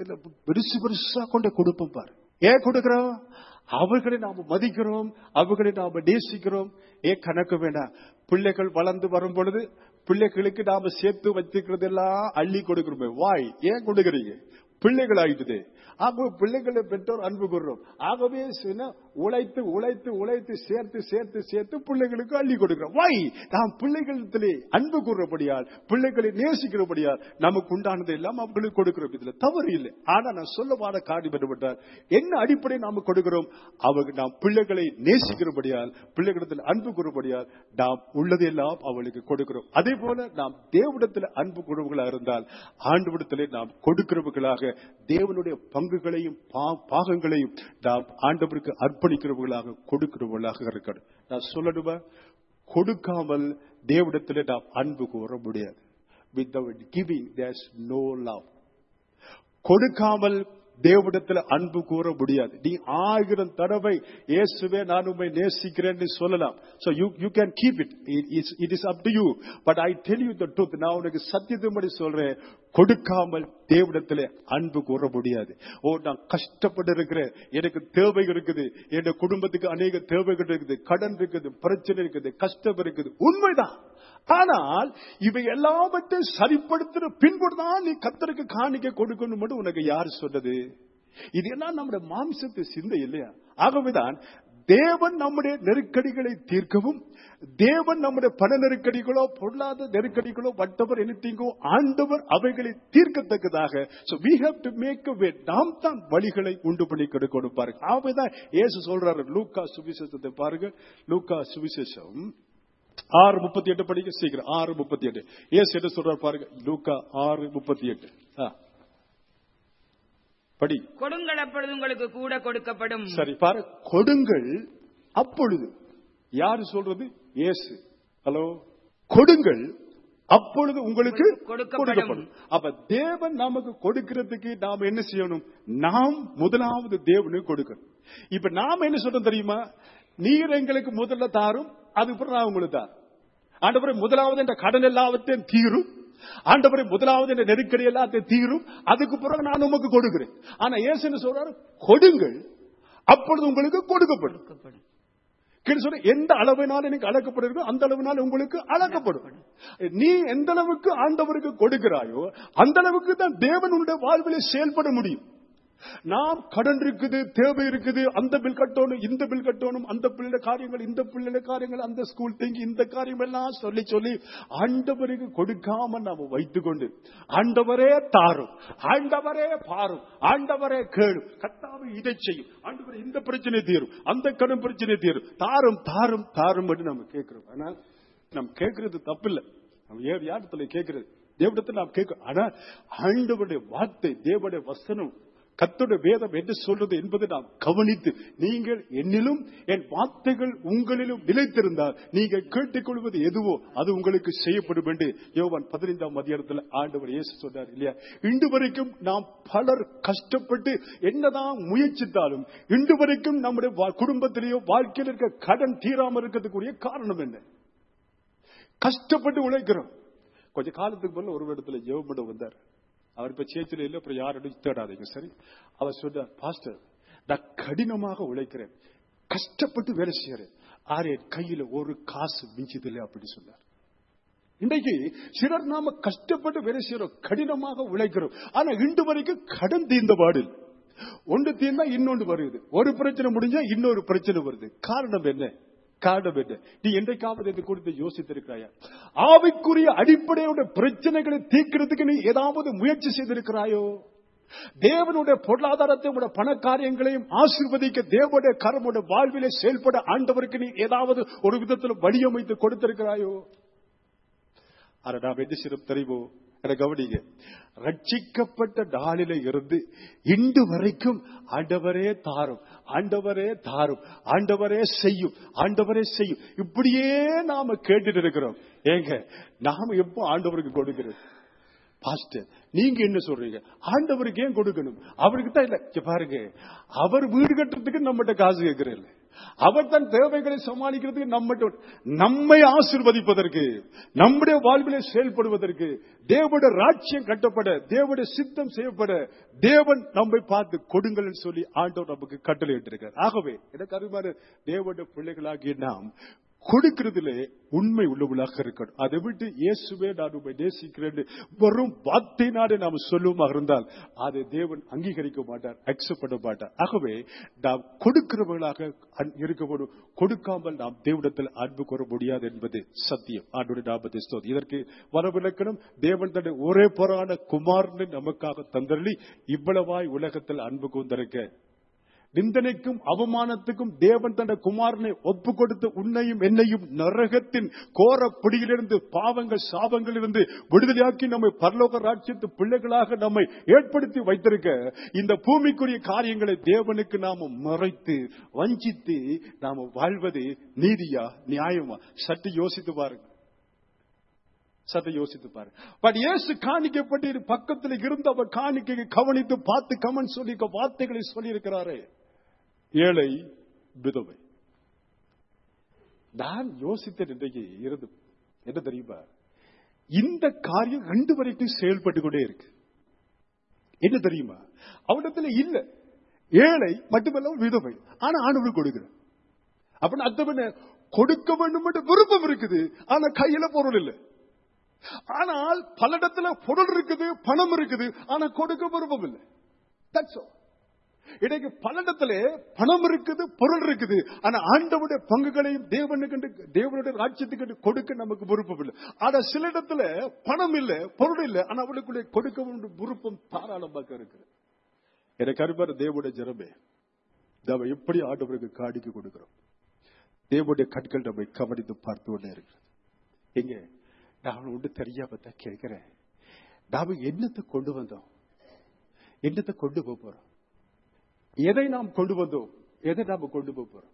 பெருசா கொண்டு கொடுப்போம். பாரு, ஏன் கொடுக்கிறோம்? அவர்களை நாம மதிக்கிறோம், அவர்களை நாம நேசிக்கிறோம். கணக்கு வேண்டாம். பிள்ளைகள் வளர்ந்து வரும் பொழுது பிள்ளைகளுக்கு நாம சேர்த்து வச்சுக்கிறது எல்லாம் அள்ளி கொடுக்கிறோமே. வாய் ஏன் கொடுக்கிறீங்க? பிள்ளைகள் ஆகிட்டுது. ஆக பிள்ளைகளை பெற்றோர் அன்பு கூறுறோம். ஆகவே உழைத்து உழைத்து உழைத்து சேர்த்து சேர்த்து சேர்த்து பிள்ளைகளுக்கு அள்ளி கொடுக்கிறோம். வாய் நாம் பிள்ளைகளிடத்திலே அன்பு கூறுறபடியால், பிள்ளைகளை நேசிக்கிறபடியால் நமக்கு உண்டானது எல்லாம் அவர்களுக்கு கொடுக்கிறோம். இதுல தவறு இல்லை. ஆனா நான் சொல்லவாத காரியம் என்னவென்றால், என்ன அடிப்படை நாம கொடுக்கிறோம்? அவர்கள் நாம் பிள்ளைகளை நேசிக்கிறபடியால், பிள்ளைகளிடத்தில் அன்பு கூறுபடியால் நாம் உள்ளதெல்லாம் அவளுக்கு கொடுக்கிறோம். அதே போல நாம் தேவனிடத்தில் அன்பு கூறுவர்களாக இருந்தால் ஆண்டவரிடத்திலே நாம் கொடுக்கிறவர்களாக தேவனுடைய பங்குகளையும் பாகங்களையும் நாம் ஆண்டவருக்கு அர்ப்பணிக்கிறவர்களாக கொடுக்கிறவர்களாக இருக்கணும். நான் சொல்லணுமா, கொடுக்காமல் தேவனிடத்திலே நாம் அன்பு கூற முடியாது. Without giving there is no love. கொடுக்காமல் தேவனிடத்தில் அன்பு கூற முடியாது. நீ 1000 தடவை இயேசுவே நான் உம்மை நேசிக்கிறேன்னு சொல்லலாம். So you can keep it. It is up to you. But I tell you the truth. நான் உனக்கு சத்தியத்தை சொல்றேன், கொடுக்காமல் தேவனிடத்தில் அன்பு கூற முடியாது. நான் கஷ்டப்பட்டு இருக்கிறேன், எனக்கு தேவை இருக்குது, என் குடும்பத்துக்கு அநேக தேவைகள் இருக்குது, கடன் இருக்குது, பிரச்சனை இருக்குது, கஷ்டம் இருக்குது, உண்மைதான். ஆனால் இவை எல்லாவற்றையும் சரிப்படுத்துற பின்புதான் நீ கர்த்தருக்கு காணிக்கை கொடுக்கணும் மட்டும் உனக்கு யார் சொன்னது? இது எல்லாம் நம்முடைய மாம்சத்து சிந்தை இல்லையா? ஆகவேதான் தேவன் நம்முடைய நெருக்கடிகளை தீர்க்கவும், தேவன் நம்முடைய பண நெருக்கடிகளோ பொருளாதார நெருக்கடிகளோ whatever anything ஆண்டவர் அவைகளை தீர்க்கத்தக்கதாக so we have to make a way. நாம் தான் வழிகளை உண்டு பண்ணி கொடுக்கணும். பாருங்க, ஆகவேதான் இயேசு சொல்றாரு. லூக்கா சுவிசேஷத்தை பாருங்க. லூக்கா சுவிசேஷம் 6:38 படிக்க சீக்கிரம். 6:38 இயேசு என்ன சொல்றாரு பாருங்க. லூக்கா 6:38 படி. கொடுங்கள் அப்பொழுது உங்களுக்கு கூட கொடுக்கப்படும். சரி பாரு, கொடுங்கள் அப்பொழுது. யாரு சொல்றது? இயேசு. ஹலோ, கொடுங்கள் அப்பொழுது உங்களுக்கு கொடுக்கப்படும். அப்ப தேவன் நமக்கு கொடுக்கிறதுக்கு நாம் என்ன செய்யணும்? நாம் முதலாவது தேவனுக்கு கொடுக்கணும். இப்ப நாம என்ன சொல்றோம் தெரியுமா? நீர் எங்களுக்கு முதல்ல தாரும், அதுக்கப்புறம் நான் உங்களுக்கு தார். ஆண்டவரே முதலாவது என்ற கடன் எல்லாவற்றையும் தீரும், ஆண்டவரே முதலாவது என்ற நெருக்கடி எல்லாத்தையும் தீரும், அதுக்கு பிறகு நான் உமக்கு கொடுக்கிறேன். ஆனா இயேசு என்ன சொல்றாரு? கொடுங்கள் அப்பொழுது உங்களுக்கு கொடுக்கப்படும். எந்த அளவினால் எனக்கு அளக்கப்படுகிறோ அந்த அளவினால் உங்களுக்கு அளக்கப்படும். நீ எந்த அளவுக்கு ஆண்டவருக்கு கொடுக்கிறாயோ அந்த அளவுக்கு தான் தேவனுடைய வாழ்விலே செயல்பட முடியும். நாம் கடன் இருக்குது, தேவை இருக்குது, அந்த பில் கட்டணும், இந்த பில் கட்டணும், அந்த பிள்ளை காரியங்கள், இந்த பிள்ளை காரியங்கள், அந்த ஸ்கூல் திங்கி, இந்த காரியம் எல்லாம் சொல்லி சொல்லி ஆண்டவருக்கு கொடுக்காம நாம வைத்துக் கொண்டு ஆண்டவரே தாரும், ஆண்டவரே பாரும், ஆண்டவரே கேளும், கர்த்தாவே இதை செய்யும், ஆண்டவரே இந்த பிரச்சனை தீரும், அந்த கடன் பிரச்சனை தீரும், தாரும் தாரும் தாரும் என்று நம்ம கேட்கிறோம். ஆனால் நாம் கேட்கறது தப்பில்லை. நம்ம யாரிடத்துல கேட்கிறது, தேவனிடத்தில் நாம் கேட்கிறோம். ஆனா ஆண்டவருடைய வார்த்தை, தேவனுடைய வசனம், கர்த்தருடைய வேதம் என்ன சொல்றது என்பதை நாம் கவனித்து, நீங்கள் என்னிலும் என் வார்த்தைகள் உங்களிலும் நிலைத்திருந்தால் நீங்கள் கேட்டுக்கொள்வது எதுவோ அது உங்களுக்கு செய்யப்படும் என்று யோவான் 15ஆம் அதிகாரத்தில் ஆண்டவர் இயேசு சொன்னார் இல்லையா? இன்று வரைக்கும் நாம் பலர் கஷ்டப்பட்டு என்னதான் முயற்சித்தாலும் இன்று வரைக்கும் நம்முடைய குடும்பத்திலேயோ வாழ்க்கையில் இருக்க கடன் தீராமல் இருக்கிறதுக்குரிய காரணம் என்ன? கஷ்டப்பட்டு உழைக்கிறோம். கொஞ்ச காலத்துக்கு முன்ன ஒரு இடத்துல ஜெபம் பண்ண வந்தார். அவர் இப்ப சேச்சில இல்ல, அப்புறம் யாரும் தேடாதீங்க, சரி? அவர் சொன்னார், பாஸ்டர் நான் கடினமாக உழைக்கிறேன், கஷ்டப்பட்டு வேலை செய்யறேன், ஆறு கையில ஒரு காசு மிஞ்சதில்லை அப்படின்னு சொன்னார். இன்றைக்கு சிலர் நாம கஷ்டப்பட்டு வேலை செய்யறோம், கடினமாக உழைக்கிறோம், ஆனா இன்று வரைக்கும் கடன் தீர்ந்த பாடில் ஒன்று தீர்ந்தா இன்னொன்று வருது, ஒரு பிரச்சனை முடிஞ்சா இன்னொரு பிரச்சனை வருது. காரணம் என்ன? காரணம் என்ன? நீ என்றைக்காவது இது குறித்து யோசித்திருக்கிறாயா? ஆவிக்குரிய அடிப்படையோட பிரச்சனைகளை தீர்க்கிறதுக்கு நீ ஏதாவது முயற்சி செய்திருக்கிறாயோ? தேவனுடைய பொருளாதாரத்தை, பண காரியங்களையும் ஆசீர்வதிக்க தேவனுடைய கரமுடைய வாழ்விலே செயல்பட ஆண்டவருக்கு நீ ஏதாவது ஒரு விதத்தில் வழியமைத்து கொடுத்திருக்கிறாயோ? ஆனா நாம் என்ன செய்யணும் தெரியுமோ? கவனிங்க, ரட்சிக்கப்பட்ட நாளில இருந்து இன்று வரைக்கும் ஆண்டவரே தாரும், ஆண்டவரே தாரும், ஆண்டவரே செய்யும், ஆண்டவரே செய்யும், இப்படியே நாம கேட்டுட்டு இருக்கிறோம். ஏங்க நாம எப்போ ஆண்டவருக்கு கொடுக்கிறது? பாஸ்டர் நீங்க என்ன சொல்றீங்க? ஆண்டவருக்கு ஏன் கொடுக்கணும்? அவருக்கு தான் இல்ல. பாருங்க, அவர் வீடு கட்டுறதுக்கு நம்மகிட்ட காசு கேட்கிறேன், அவர் தன் தேவைகளை சமாளிக்கிறதுக்கு நம்மை ஆசீர்வதிப்பதற்கு, நம்முடைய வாழ்விலே செயல்படுவதற்கு, தேவனுடைய ராஜ்யம் கட்டப்பட, தேவனுடைய சித்தம் செய்யப்பட தேவன் நம்மை பார்த்து கொடுங்கள் சொல்லி ஆண்டவர் நமக்கு கட்டளை இட்டிருக்கார். ஆகவே எனக்கு அருமையான தேவனுடைய பிள்ளைகளாகிய நாம் கொடுக்கிறதுலே உண்மை உள்ளவர்களாக இருக்கணும். அதை விட்டு இயேசுவே நான் உண்மை நேசிக்கிறேன் வெறும் வார்த்தையினாலே நாம் சொல்லுமா இருந்தால் அதை தேவன் அங்கீகரிக்க மாட்டார், அக்செப்ட் பண்ண மாட்டார். ஆகவே நாம் கொடுக்கிறவர்களாக இருக்க வேண்டும். கொடுக்காமல் நாம் தேவனிடத்தில் அன்பு கூற முடியாது என்பது சத்தியம். ஆண்டவருடைய நாமத்தை ஸ்தோத்திரம். இதற்கு வரவிலக்கணம், தேவன் தன்னுடைய ஒரே பொறான குமாரனை நமக்காக தந்தருளி இவ்வளவாய் உலகத்தில் அன்பு கூர்ந்திருக்க, நிந்தனைக்கும் அவமானத்துக்கும் தேவன் தன்னுடைய குமாரனை ஒப்பு கொடுத்து உன்னையும் என்னையும் நரகத்தின் கோர பிடியிலிருந்து, பாவங்கள் சாபங்களிலிருந்து விடுதலையாக்கி நம்மை பரலோக ராஜ்யத்து பிள்ளைகளாக நம்மை ஏற்படுத்தி வைத்திருக்க, இந்த பூமிக்குரிய காரியங்களை தேவனுக்கு நாம மறைத்து வஞ்சித்து நாம வாழ்வது நீதியா நியாயமா? சற்று யோசித்து பாருங்க, சற்று யோசித்து பாருங்க. பட் இயேசு காணிக்கப்பட்டு பக்கத்தில் இருந்து அவர் காணிக்கை கவனித்து பார்த்து கமெண்ட் சொல்லி வார்த்தைகளை சொல்லி இருக்கிறாரே, ஏழை விதவை. நான் யோசித்த இன்றைக்கு இருந்து என்ன தெரியுமா? இந்த காரியம் 2 வரைக்கும் செயல்பட்டு கொண்டே இருக்கு. என்ன தெரியுமா? அவனிடத்துல இல்ல, ஏழை மட்டுமல்ல விதவை, ஆனா ஆண்டவர் கொடுக்கிற. அப்படின்னு அர்த்தம் கொடுக்க வேண்டும் என்று விருப்பம் இருக்குது, ஆனா கையில பொருள் இல்லை. ஆனால் பல இடத்துல பொருள் இருக்குது, பணம் இருக்குது, ஆனா கொடுக்க விருப்பம் இல்லை. இன்றைக்கு பல இடத்துல பணம் இருக்குது, பொருள் இருக்குது, ஆனா ஆண்டவருடைய பங்குகளையும் தேவனுடைய ராஜ்யத்துக்கு கொடுக்க நமக்கு விருப்பம் இல்லை. ஆனா சில இடத்துல பணம் இல்ல, பொருள் இல்லை, ஆனா அவளுக்குள்ளே கொடுக்க விருப்பம் தாராளமாக இருக்குது. எனக்கு அருமையான தேவனுடைய ஜனமே, நாம எப்படி ஆண்டவருக்கு காணிக்கை கொடுக்கிறோம்? தேவனுடைய கண்கள் நம்மை கவனித்து பார்த்து கொண்டே இருக்கிறது. எங்க நான் ஒன்று தெரியாம தான் கேட்கிறேன், நாம என்னத்தை கொண்டு வந்தோம்? என்னத்தை கொண்டு போறோம்? எதை நாம் கொண்டு வந்தோம்? எதை நாம கொண்டு போறோம்?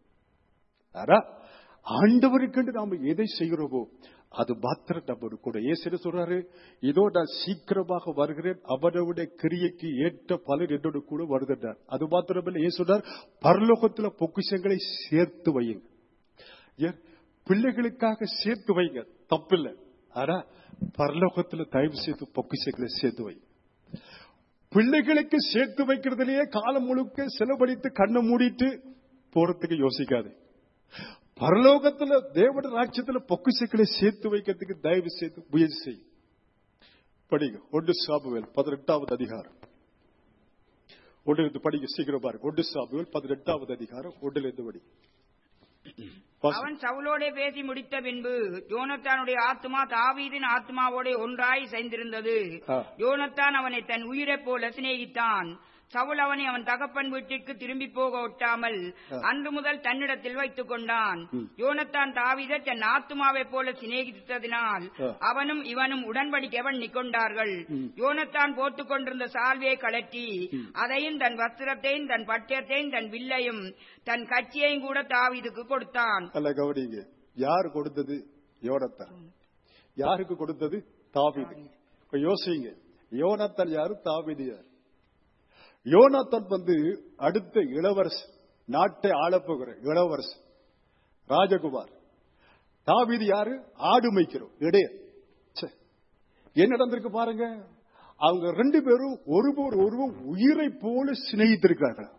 ஆண்டவருக்கு நாம எதை செய்கிறோமோ அது மாத்திரம் நம்ம கூட. ஏசு சொல்றாரு, இதோ நான் சீக்கிரமாக வருகிறேன், அவனுடைய கிரியைக்கு ஏற்ற பலன் என்னோட கூட வருகிறார். அது மாத்திரமல்ல, ஏசு சொல்றார், பரலோகத்துல பொக்கிஷங்களை சேர்த்து வையுங்க. பிள்ளைகளுக்காக சேர்த்து வைங்க, தப்பில்லை. ஆனா பரலோகத்துல தயவு செய்து பொக்கிஷங்களை சேர்த்து வை. பிள்ளைகளுக்கு சேர்த்து வைக்கிறதுலயே காலம் முழுக்க செலவழித்து கண்ணை மூடிட்டு போறதுக்கு யோசிக்காது. பரலோகத்துல தேவனுடைய ராஜ்யத்துல பொக்கிஷங்களை சேர்த்து வைக்கிறதுக்கு தயவு செய்து முயற்சி செய்யும். படிங்க 1 சாமுவேல் 18வது அதிகாரம். 1 படிக்க சீக்கிரம் பாருங்க. 1 சாமுவேல் 18வது அதிகாரம் 1 படி. அவன் சவுலோடே பேசி முடித்த பின்பு யோனத்தானுடைய ஆத்மா தாவீதின் ஆத்மாவோட ஒன்றாய் சேர்ந்திருந்தது. யோனத்தான் அவனை தன் உயிரைப் போல சிநேகித்தான். சவுல் அவனை அவன் தகப்பன் வீட்டிற்கு திரும்பி போக ஒட்டாமல் அன்று முதல் தன்னிடத்தில் வைத்துக் கொண்டான். யோனத்தான் தாவீதை தன் ஆத்மாவை போல சிநேகித்ததினால் அவனும் இவனும் உடன்படிக்கை பண்ணிக் கொண்டார்கள். யோனத்தான் போட்டுக் கொண்டிருந்த சால்வையை கழற்றி அதையும் தன் வஸ்திரத்தையும் தன் பட்டயத்தையும் தன் வில்லையும் தன் கட்சியையும் கூட தாவீதுக்கு கொடுத்தான். யார் கொடுத்தது? யோனத்தான். யாருக்கு கொடுத்தது? தாவீது. யோசிங்க, யோனத்தான் யாரு, தாவீது யாரு? யோனத்தான் அடுத்த இளவரசர், நாட்டை ஆளப்போகிற இளவரசர், ராஜகுமார். தாவீது யாரு? ஆடு மேய்க்கிறோம் இடைய. என்ன நடந்திருக்கு பாருங்க. அவங்க 2 பேரும் ஒருவர் உயிரை போல சிநேகித்திருக்கிறார்கள்.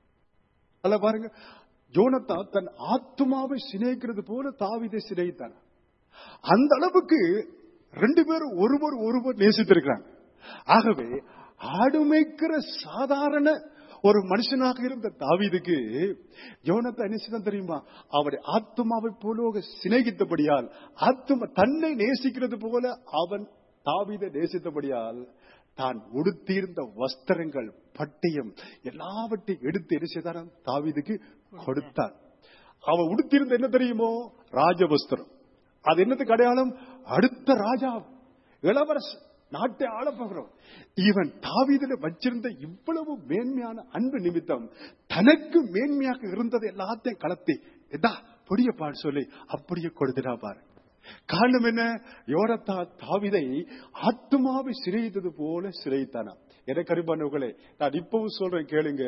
அல்ல பாருங்க, யோனத்தான் தன் ஆத்மாவை சிநேகிக்கிறது போல தாவீதை சிநேகித்தார். அந்த அளவுக்கு 2 பேரும் ஒருவர் நேசித்திருக்கிறாங்க. ஆகவே ஆடு மேய்க்கிற சாதாரண ஒரு மனுஷனாக இருந்த தாவீதுக்கு யோனத்தான் என்ன செய்தான் தெரியுமா? அவருடைய ஆத்மாவை போல சிநேகித்தபடியால், ஆத்மா தன்னை நேசிக்கிறது போல அவன் தாவீதை நேசித்தபடியால் தான் உடுத்தியிருந்த வஸ்திரங்கள், பட்டயம் எல்லாவற்றையும் எடுத்து என்ன செய்தான்? தாவீதுக்கு கொடுத்தான். அவன் உடுத்தியிருந்த என்ன தெரியுமோ? ராஜவஸ்திரம். அது என்னத்துக்கு அடையாளம்? அடுத்த ராஜா, இளவரசர், நாட்டை ஆளப்போகிறோம். இவன் தாவீதில வச்சிருந்த இவ்வளவு மேன்மையான அன்பு நிமித்தம் தனக்கு மேன்மையாக இருந்தது எல்லாத்தையும் கலத்தி எதா பொடிய பாடு சொல்லி அப்படியே கொடுத்துடா பாரு. காரணம் என்ன? யோனத்தான் தாவீதை ஆத்மாவை சிறைத்தது போல சிறைத்தானா. எனக்கு அருமையானவர்களே, நான் இப்பவும் சொல்றேன் கேளுங்க,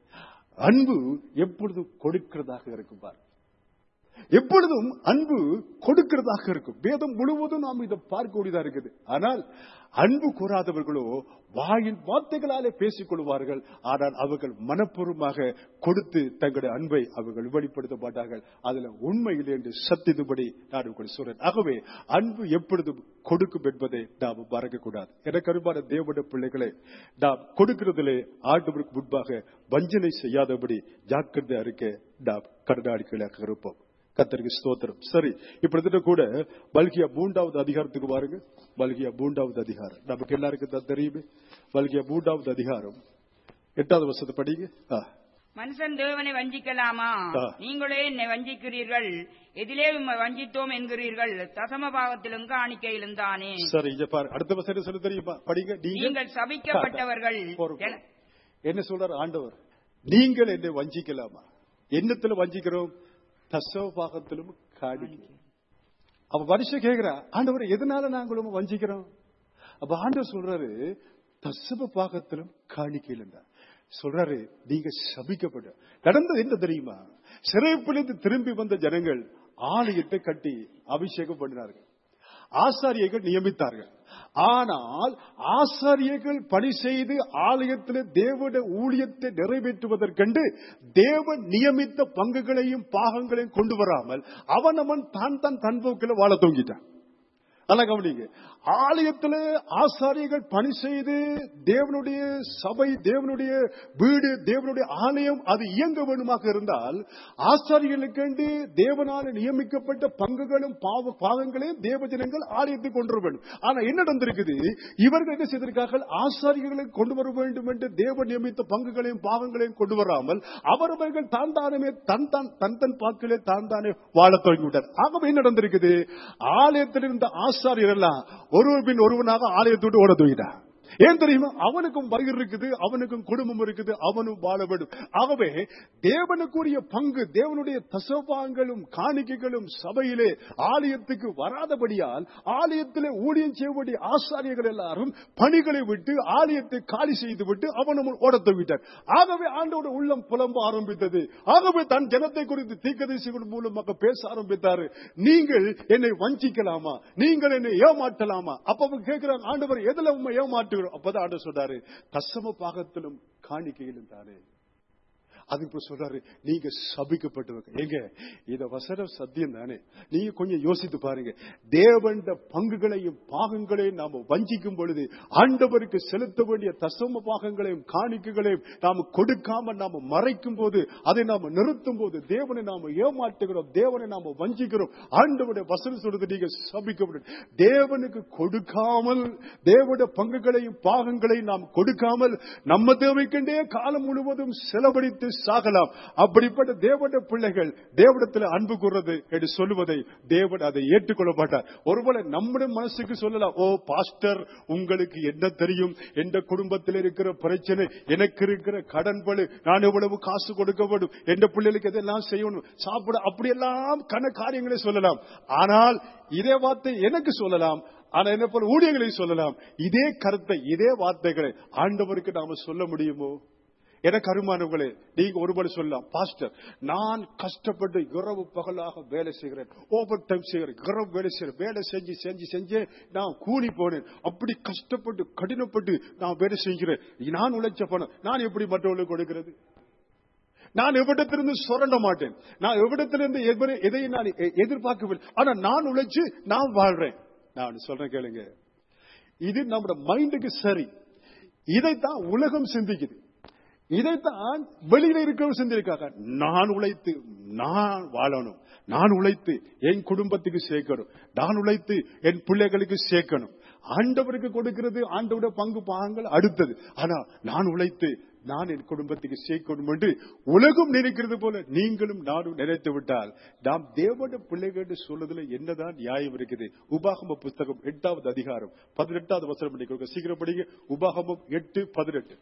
அன்பு எப்பொழுதும் கொடுக்கிறதாக இருக்கும் பாரு. எப்பொழுதும் அன்பு கொடுக்கிறதாக இருக்கும். வேதம் முழுவதும் நாம் இதை பார்க்கக்கூடியதா இருக்குது. ஆனால் அன்பு கூறாதவர்களோ வாயின் வார்த்தைகளாலே பேசிக் கொள்வார்கள். ஆனால் அவர்கள் மனப்பூர்வமாக கொடுத்து தங்களுடைய அன்பை அவர்கள் வெளிப்படுத்த மாட்டார்கள். அதுல உண்மையில் என்று சத்தியபடி நான் உங்களுக்கு சொல்றேன். ஆகவே அன்பு எப்பொழுதும் கொடுக்கும் என்பதை நாம் மறக்கக்கூடாது. எனக்கு அருமையான தேவனுடைய பிள்ளைகளை, நாம் கொடுக்கிறதிலே ஆண்டவருக்கு முன்பாக வஞ்சனை செய்யாதபடி ஜாக்கிரதையா இருக்க நாம் கருணாடிகளாக இருப்போம். கர்த்தருக்கு ஸ்தோத்திரம். சரி, இப்ப கூட மல்கியா 3வது அதிகாரத்துக்கு பாருங்க. மல்கியா 3வது அதிகாரம் நமக்கு எல்லாருக்கும் தான் தெரியுமே. மல்கியா 3வது அதிகாரம் 8வது வசனத்தை படிங்க. மனுஷன் தேவனை வஞ்சிக்கலாமா? நீங்களே என்னை வஞ்சிக்கிறீர்கள். எதிலே வஞ்சித்தோம் என்கிறீர்கள்? தசம பாகத்திலும் காணிக்கையிலும் தானே. சரி, இங்க பாரு, அடுத்த வசனம் சொல்ல தெரியுமா? படிங்க. நீங்கள் சபிக்கப்பட்டவர்கள். என்ன சொல்றார் ஆண்டவர்? நீங்கள் என்னை வஞ்சிக்கலாமா? என்னத்துல வஞ்சிக்கிறோம்? தசம பாகத்திலும் காணிக்கை. அப்ப மனுஷன் கேட்கிறா, ஆண்டவர் எதனால நாங்களும் வஞ்சிக்கிறோம்? அப்ப ஆண்டவர் சொல்றாரு, தசம பாகத்திலும் காணிக்கையில் சொல்றாரு, நீங்க சபிக்கப்பட்ட. நடந்தது என்ன தெரியுமா? சிறைப்பிலிருந்து திரும்பி வந்த ஜனங்கள் ஆலயத்தை கட்டி அபிஷேகம் பண்ணினார்கள். ஆசாரியர்கள் நியமித்தார்கள். ஆனால் ஆசாரியர்கள் பணி செய்து ஆலயத்தில் தேவனுடைய ஊழியத்தை நிறைவேற்றுவதற்கென்று தேவன் நியமித்த பங்குகளையும் பாகங்களையும் கொண்டு வராமல் அவன் தன் போக்கில் வாழ தூங்கிட்டான். கவனிங்க, ஆலயத்தில் ஆசாரியர்கள் பணி செய்து தேவனுடைய சபை, தேவனுடைய வீடு, தேவனுடைய ஆலயம் அது இயங்க வேண்டுமாக இருந்தால் ஆசாரியர்களுக்கு தேவனால நியமிக்கப்பட்ட பங்குகளும் பாகங்களையும் தேவஜனங்கள் ஆலயத்துக்கு கொண்டு வர வேண்டும். ஆனா என்ன நடந்திருக்குது? இவர்கள் என்ன செய்திருக்கார்கள்? ஆசாரியர்களை கொண்டு வர வேண்டும் என்று தேவன் நியமித்த பங்குகளையும் பாகங்களையும் கொண்டு வராமல் அவரவர்கள் தான் தானே தன் பாக்கிலே தான் தானே வாழ தொடங்கிவிட்டார். ஆகவே என்ன நடந்திருக்குது? ஆலயத்தில் இருந்த ஆசாரியர் எல்லாம் ஒருவர் பின் ஒருவனாக ஆலயத்தோடு ஓட தூக்கிட்டார். ஏன் தெரியுமா? அவனுக்கும் வயிறு இருக்குது, அவனுக்கும் குடும்பம் இருக்குது, அவனும் வாழ வேண்டும். ஆகவே தேவனுக்குரிய பங்கு, தேவனுடைய தசபாங்களும் காணிக்கைகளும் சபையிலே ஆலயத்துக்கு வராதபடியால் ஆலயத்திலே ஊழியம் செய்யக்கூடிய ஆசாரியர்கள் எல்லாரும் பணிகளை விட்டு ஆலயத்தை காலி செய்து விட்டு அவனும் ஓடத்து விட்டார். ஆகவே ஆண்டோட உள்ளம் புலம்ப ஆரம்பித்தது. ஆகவே தன் ஜனத்தை குறித்து தீர்க்கதரிசிகள் மூலமாக பேச ஆரம்பித்தார். நீங்கள் என்னை வஞ்சிக்கலாமா? நீங்கள் என்னை ஏமாற்றலாமா? அப்ப கேட்கிறாங்க, ஆண்டவர் எதுல உண்மை ஏமாற்று? அப்பதான் ஆண்டவர் சொல்றாரு, தசம பாகத்திலும் காணிக்கையிலும் தானே. அதுக்கு சொல்றாரு, நீங்க சபிக்கப்பட்டவங்க. எங்க இத வசனம் சத்தியம் தானே? நீங்க கொஞ்சம் யோசித்து பாருங்க. தேவன் பங்குகளையும் பாகங்களையும் நாம வஞ்சிக்கும் பொழுது, ஆண்டவருக்கு செலுத்த வேண்டிய தசம பாகங்களையும் காணிக்கைகளையும் நாம கொடுக்காம நாம மறைக்கும் போது, அதை நாம நிறுத்தும் போது, தேவனை நாம ஏமாற்றுகிறோம், தேவனை நாம வஞ்சிக்கிறோம். ஆண்டவருடைய வசனம் சொல்றது, நீங்க சபிக்கப்பட்ட தேவனுக்கு கொடுக்காமல், தேவனுடைய பங்குகளையும் பாகங்களையும் நாம் கொடுக்காமல் நம்ம தேவைக்கண்டே காலம் முழுவதும் செலவழித்து சாகலாம். அப்படிப்பட்ட தேவனுடைய பிள்ளைகள் தேவனிடத்தில் அன்பு கூறுறது என்று சொல்லுவதை தேவன் அதை ஏற்றுக்கொள்ள மாட்டார். ஒருவேளை நம்முடைய மனசுக்கு சொல்லலாம், ஓ பாஸ்டர், உங்களுக்கு என்ன தெரியும், எந்த குடும்பத்தில் இருக்கிற பிரச்சனை, எனக்கு இருக்கிற கடன் பழு, நான் எவ்வளவு காசு கொடுக்க வேண்டும், எந்த பிள்ளைகளுக்கு எதெல்லாம் செய்யணும், சாப்பிட, அப்படியெல்லாம் காரியங்களை சொல்லலாம். ஆனால் இதே வார்த்தை எனக்கு சொல்லலாம். ஆனா என்ன போல ஊழியர்களை சொல்லலாம். இதே கருத்தை, இதே வார்த்தைகளை ஆண்டவருக்கு நாம சொல்ல முடியுமோ? எனக்கு அருமானவர்களே, நீங்க ஒருபடி சொல்லலாம், பாஸ்டர், நான் கஷ்டப்பட்டு இரவு பகலாக வேலை செய்கிறேன், ஓவர் டைம் செய்கிறேன், இரவு வேலை செய்கிறேன், வேலை செஞ்சு செஞ்சு செஞ்சு நான் கூலி போனேன், அப்படி கஷ்டப்பட்டு கடினப்பட்டு நான் வேலை செய்கிறேன், நான் உழைச்ச பணம் நான் எப்படி மற்றவர்களுக்கு கொடுக்கிறது? நான் எவ்விடத்திலிருந்து சுரண்ட மாட்டேன், நான் எவ்விடத்திலிருந்து எதையும் நான் எதிர்பார்க்கவில்லை. ஆனா நான் உழைச்சு நான் வாழ்றேன். நான் சொல்றேன் கேளுங்க, இது நம்முடைய மைண்டுக்கு சரி. இதைத்தான் உலகம் சிந்திக்குது, இதைத்தான் வெளியில இருக்கிறவங்க சிந்திருக்காங்க. நான் உழைத்து நான் வாழணும், நான் உழைத்து என் குடும்பத்துக்கு சேர்க்கணும், நான் உழைத்து என் பிள்ளைகளுக்கு சேர்க்கணும். ஆண்டவருக்கு கொடுக்கிறது ஆண்டவருடைய பங்கு பாகங்கள் அடுத்தது. ஆனா நான் உழைத்து நான் என் குடும்பத்துக்கு சேர்க்கணும் என்று உலகம் நினைக்கிறது போல நீங்களும் நானும் நினைத்து விட்டால் நாம் தேவனுடைய பிள்ளைகள் சொல்றதுல என்னதான் நியாயம் இருக்குது? உபாகம புஸ்தகம் 8வது அதிகாரம் 18வது வசனம் படிக்க சீக்கிரம் படிங்க. உபாகமம் 8:18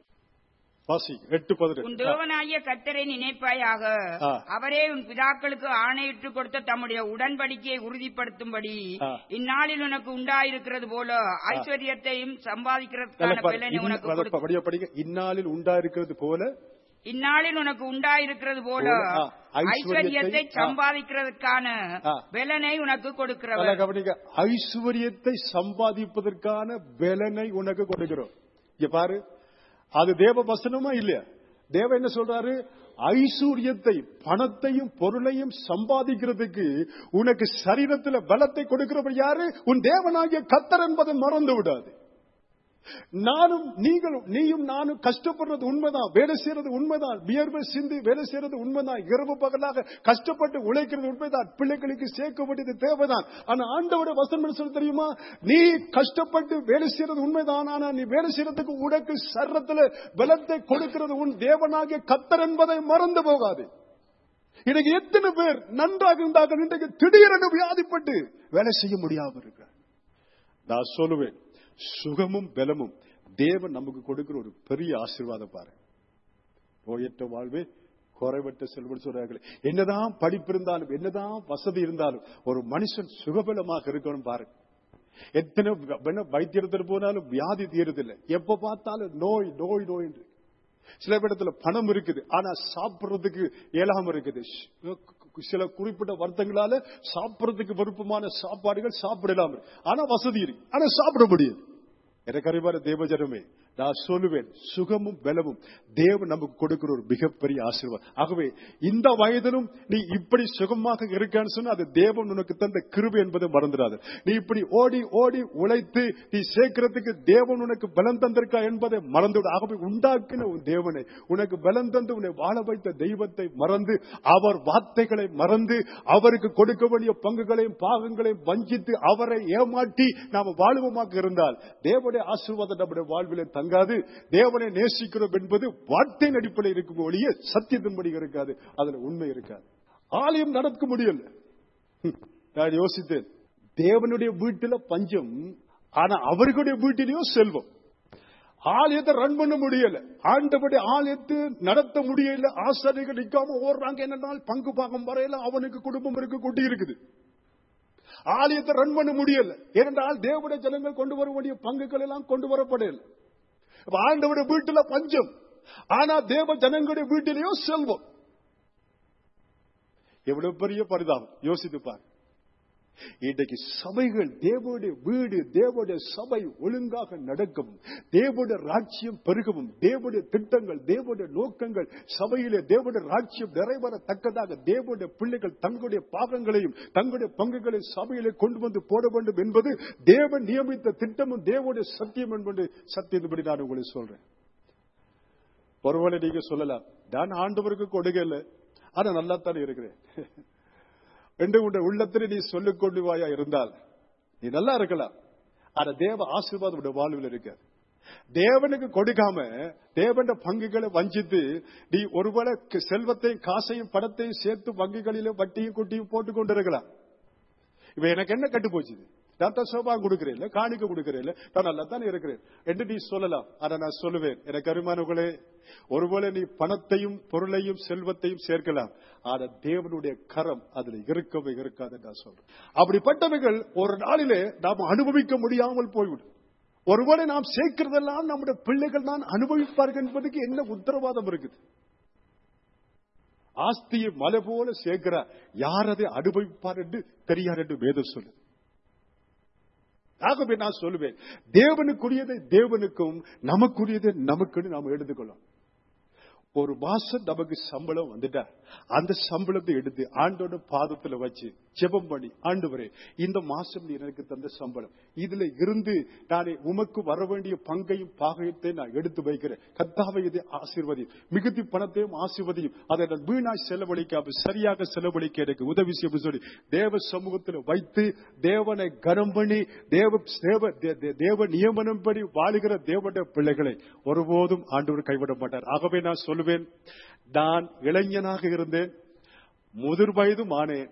உன் தேவனாகிய கர்த்தரை நினைப்பாயாக, அவரே உன் பிதாக்களுக்கு ஆணையிட்டு கொடுத்த தம்முடைய உடன்படிக்கையை உறுதிப்படுத்தும்படி இந்நாளில் உனக்கு உண்டாயிருக்கிறது போல ஐஸ்வர்யத்தையும் சம்பாதிக்கிறதுக்கான பலனை உனக்கு கொடுக்க. இந்நாளில் உண்டாயிருக்கிறது போல, இந்நாளில் உனக்கு உண்டாயிருக்கிறது போல ஐஸ்வர்யத்தை சம்பாதிக்கிறதுக்கான பலனை உனக்கு கொடுக்கிறவர். ஐஸ்வர்யத்தை சம்பாதிப்பதற்கான பலனை உனக்கு கொடுக்கிறோம். இங்க பாரு, அது தேவ வசனமா இல்லையா? தேவ என்ன சொல்றாரு? ஐஸ்வர்யத்தை, பணத்தையும் பொருளையும் சம்பாதிக்கிறதுக்கு உனக்கு சரீரத்தில் பலத்தை கொடுக்கிறவர் யாரு? உன் தேவனாகிய கர்த்தர் என்பதை மறந்து விடாது. நானும் நீயும் நானும் கஷ்டப்படுறது உண்மைதான், வேலை செய்யறது உண்மைதான், வியர்வை சிந்தி வேலை செய்யறது உண்மைதான், இரவு பகலாக கஷ்டப்பட்டு உழைக்கிறது உண்மைதான், பிள்ளைகளுக்கு சேர்க்க வேண்டியது தேவைதான். ஆனா ஆண்டவருடைய வசனம் சொல்ல தெரியுமா? நீ கஷ்டப்பட்டு வேலை செய்யறது உண்மைதான், ஆனா நீ வேலை செய்யறதுக்கு உனக்கு சரீரத்தில் பலத்தை கொடுக்கிறது உன் தேவனாகிய கர்த்தர் என்பதை மறந்து போகாது. இன்னைக்கு எத்தனை பேர் நன்றாக இருந்தார்கள், இன்றைக்கு திடீரென வியாதிப்பட்டு வேலை செய்ய முடியாம இருக்க. நான் சொல்லுவேன், சுகமும் பலமும் தேவன் நமக்கு கொடுக்கிற ஒரு பெரிய ஆசீர்வாதம் பாரு. நோயற்ற வாழ்வே குறைவற்ற செல்வம் சொல்றார்கள். என்னதான் படிப்பு இருந்தாலும், என்னதான் வசதி இருந்தாலும், ஒரு மனுஷன் சுகபலமாக இருக்கணும் பாருங்க. எத்தனை வைத்தியத்தில் போனாலும் வியாதி தீருதில்லை, எப்ப பார்த்தாலும் நோய் நோய் நோய் என்று. சில இடத்துல பணம் இருக்குது, ஆனா சாப்பிடுறதுக்கு இயலாம இருக்குது. சில குறிப்பிட்ட வருத்தங்களால சாப்பிடுறதுக்கு விருப்பமான சாப்பாடுகள் சாப்பிடலாம், ஆனா வசதி இருக்கு, ஆனா சாப்பிட முடியாது. எனக்கு அறிவான தேவஜனமே, நான் சொல்லுவேன், சுகமும் பலமும் தேவன் நமக்கு கொடுக்கிற ஒரு மிகப்பெரிய ஆசீர்வாதம். ஆகவே இந்த வயதிலும் நீ இப்படி சுகமாக இருக்கான்னு சொன்னா அது தேவன் உனக்கு தந்த கிருபை என்பதை மறந்துடாது. நீ இப்படி ஓடி ஓடி உழைத்து நீ சேர்க்கிறதுக்கு தேவன் உனக்கு பலம் தந்திருக்கா என்பதை மறந்துவிட. ஆகவே உண்டாக்கின உன் தேவனை, உனக்கு பலம் தந்து உன்னை வாழ வைத்த தெய்வத்தை மறந்து, அவர் வார்த்தைகளை மறந்து, அவருக்கு கொடுக்க வேண்டிய பங்குகளையும் பாகங்களையும் வஞ்சித்து அவரை ஏமாற்றி நாம வாழ்வமாக இருந்தால் தேவனுடைய ஆசீர்வாதம் நம்முடைய வாழ்விலே தங்காது. தேவனை நேசிக்கிறோம் என்பது வார்த்தையின் அடிப்படையில் இருக்கும் ஒழிய சத்தியத்தின்படி இருக்காது, அதுல உண்மை இருக்காது. ஆலயம் நடக்க முடியல. நான் யோசித்தேன், தேவனுடைய வீட்டில பஞ்சம், ஆனா அவர்களுடைய வீட்டிலேயும் செல்வம். ஆலயத்தை ரன் பண்ண முடியல, ஆண்டபடி ஆலயத்தை நடத்த முடியல. ஆசாரியர்கள் நிற்காம ஓடுறாங்க, என்னன்னா பங்கு பாகம் வரையில அவனுக்கு குடும்பம் இருக்கு, குட்டி இருக்குது. ஆலயத்தை ரன் பண்ண முடியல, ஏனென்றால் தேவனுடைய ஜனங்கள் கொண்டு வர வேண்டிய பங்குகள் எல்லாம் கொண்டு வரப்படல. ஆண்டவருடைய வீட்டில பஞ்சம், ஆனா தேவ ஜனங்களுடைய வீட்டிலேயோ செல்வம். எவ்வளவு பெரிய பரிதாபம் யோசித்து பார். இன்றைக்கு சபைகள் தேவனுடைய வீடு, தேவனுடைய சபை ஒழுங்காக நடக்கும், தேவனுடைய ராஜ்யம் பெருகவும், தேவனுடைய திட்டங்கள், தேவனுடைய நோக்கங்கள் சபையிலே தேவனுடைய ராஜ்யம் நிறைவேறத்தக்கதாக தேவனுடைய பிள்ளைகள் தங்களுடைய பாகங்களையும் தங்களுடைய பங்குகளையும் சபையிலே கொண்டு வந்து போட வேண்டும் என்பது தேவன் நியமித்த திட்டமும் தேவனுடைய சத்தியம் என்பது சத்தியத்தின்படி நான் உங்களுக்கு சொல்றேன். ஒருவேளை நீங்க சொல்லலாம், நான் ஆண்டவருக்கு கொடுக்கல, ஆனா நல்லா தானே இருக்கிறேன் என்று உன்னுடைய உள்ளத்தில் நீ சொல்லிக் கொண்டு வாயா இருந்தால் நீ நல்லா இருக்கலாம். ஆனா தேவ ஆசீர்வாதம் உடைய வாழ்வில் இருக்காது. தேவனுக்கு கொடுக்காம தேவனுடைய பங்குகளை வஞ்சித்து நீ ஒருவேளை செல்வத்தையும் காசையும் பணத்தையும் சேர்த்து பங்குகளிலும் வட்டியும் குட்டியும் போட்டுக் கொண்டிருக்கலாம். இப்ப எனக்கு என்ன கட்டு போச்சு, நான் தான் சோபா கொடுக்கிறேன், காணிக்க கொடுக்கிறேன், நான் நல்லா தான் இருக்கிறேன் என்று நீ சொல்லலாம். ஆனா நான் சொல்லுவேன், எனக்கு அருமானவர்களே, ஒருவேளை நீ பணத்தையும் பொருளையும் செல்வத்தையும் சேர்க்கலாம், ஆனா தேவனுடைய கரம் அதுல இருக்கவே இருக்காது நான் சொல்றேன். அப்படிப்பட்டவைகள் ஒரு நாளிலே நாம் அனுபவிக்க முடியாமல் போய்விடும். ஒருவேளை நாம் சேர்க்கிறதெல்லாம் நம்முடைய பிள்ளைகள் தான் அனுபவிப்பார்கள் என்பதுக்கு என்ன உத்தரவாதம் இருக்குது? ஆஸ்தியை மலை போல சேர்க்கிறார், யார் அதை அனுபவிப்பார் என்று தெரியார் என்று வேதம் சொல்லு. ஆகவே நான் சொல்லுவேன், தேவனுக்குரியதை தேவனுக்கும் நமக்குரியதை நமக்குன்னு நாம் எடுத்துக்கொள்ளும். ஒரு மாசம் நமக்கு சம்பளம் வந்துட்டா அந்த சம்பளத்தை எடுத்து ஆண்டோட பாதத்துல வச்சு ஜெபம் பண்ணி, ஆண்டவரே இந்த மாசம் நீ எனக்கு தந்த சம்பளம், இதுல இருந்து நானே உமக்கு வர வேண்டிய பங்கையும் பாகையத்தை நான் எடுத்து வைக்கிறேன். கர்த்தாவே இதை ஆசீர்வதியும், மிகுதி பணத்தையும் ஆசீர்வதியும், அதை நான் வீணாய் செலவழிக்காம சரியாக செலவழிக்க எனக்கு உதவி செய்ய சொல்லி தேவ சமூகத்தில் வைத்து தேவனை கனம் பண்ணி தேவ நியமனப்படி வாழுகிற தேவனுடைய பிள்ளைகளை ஒருபோதும் ஆண்டவர் கைவிட மாட்டார். ஆகவே நான் சொல்லுவேன், நான் இளைஞனாக இருந்தேன், முதிர் வயதும் ஆனேன்,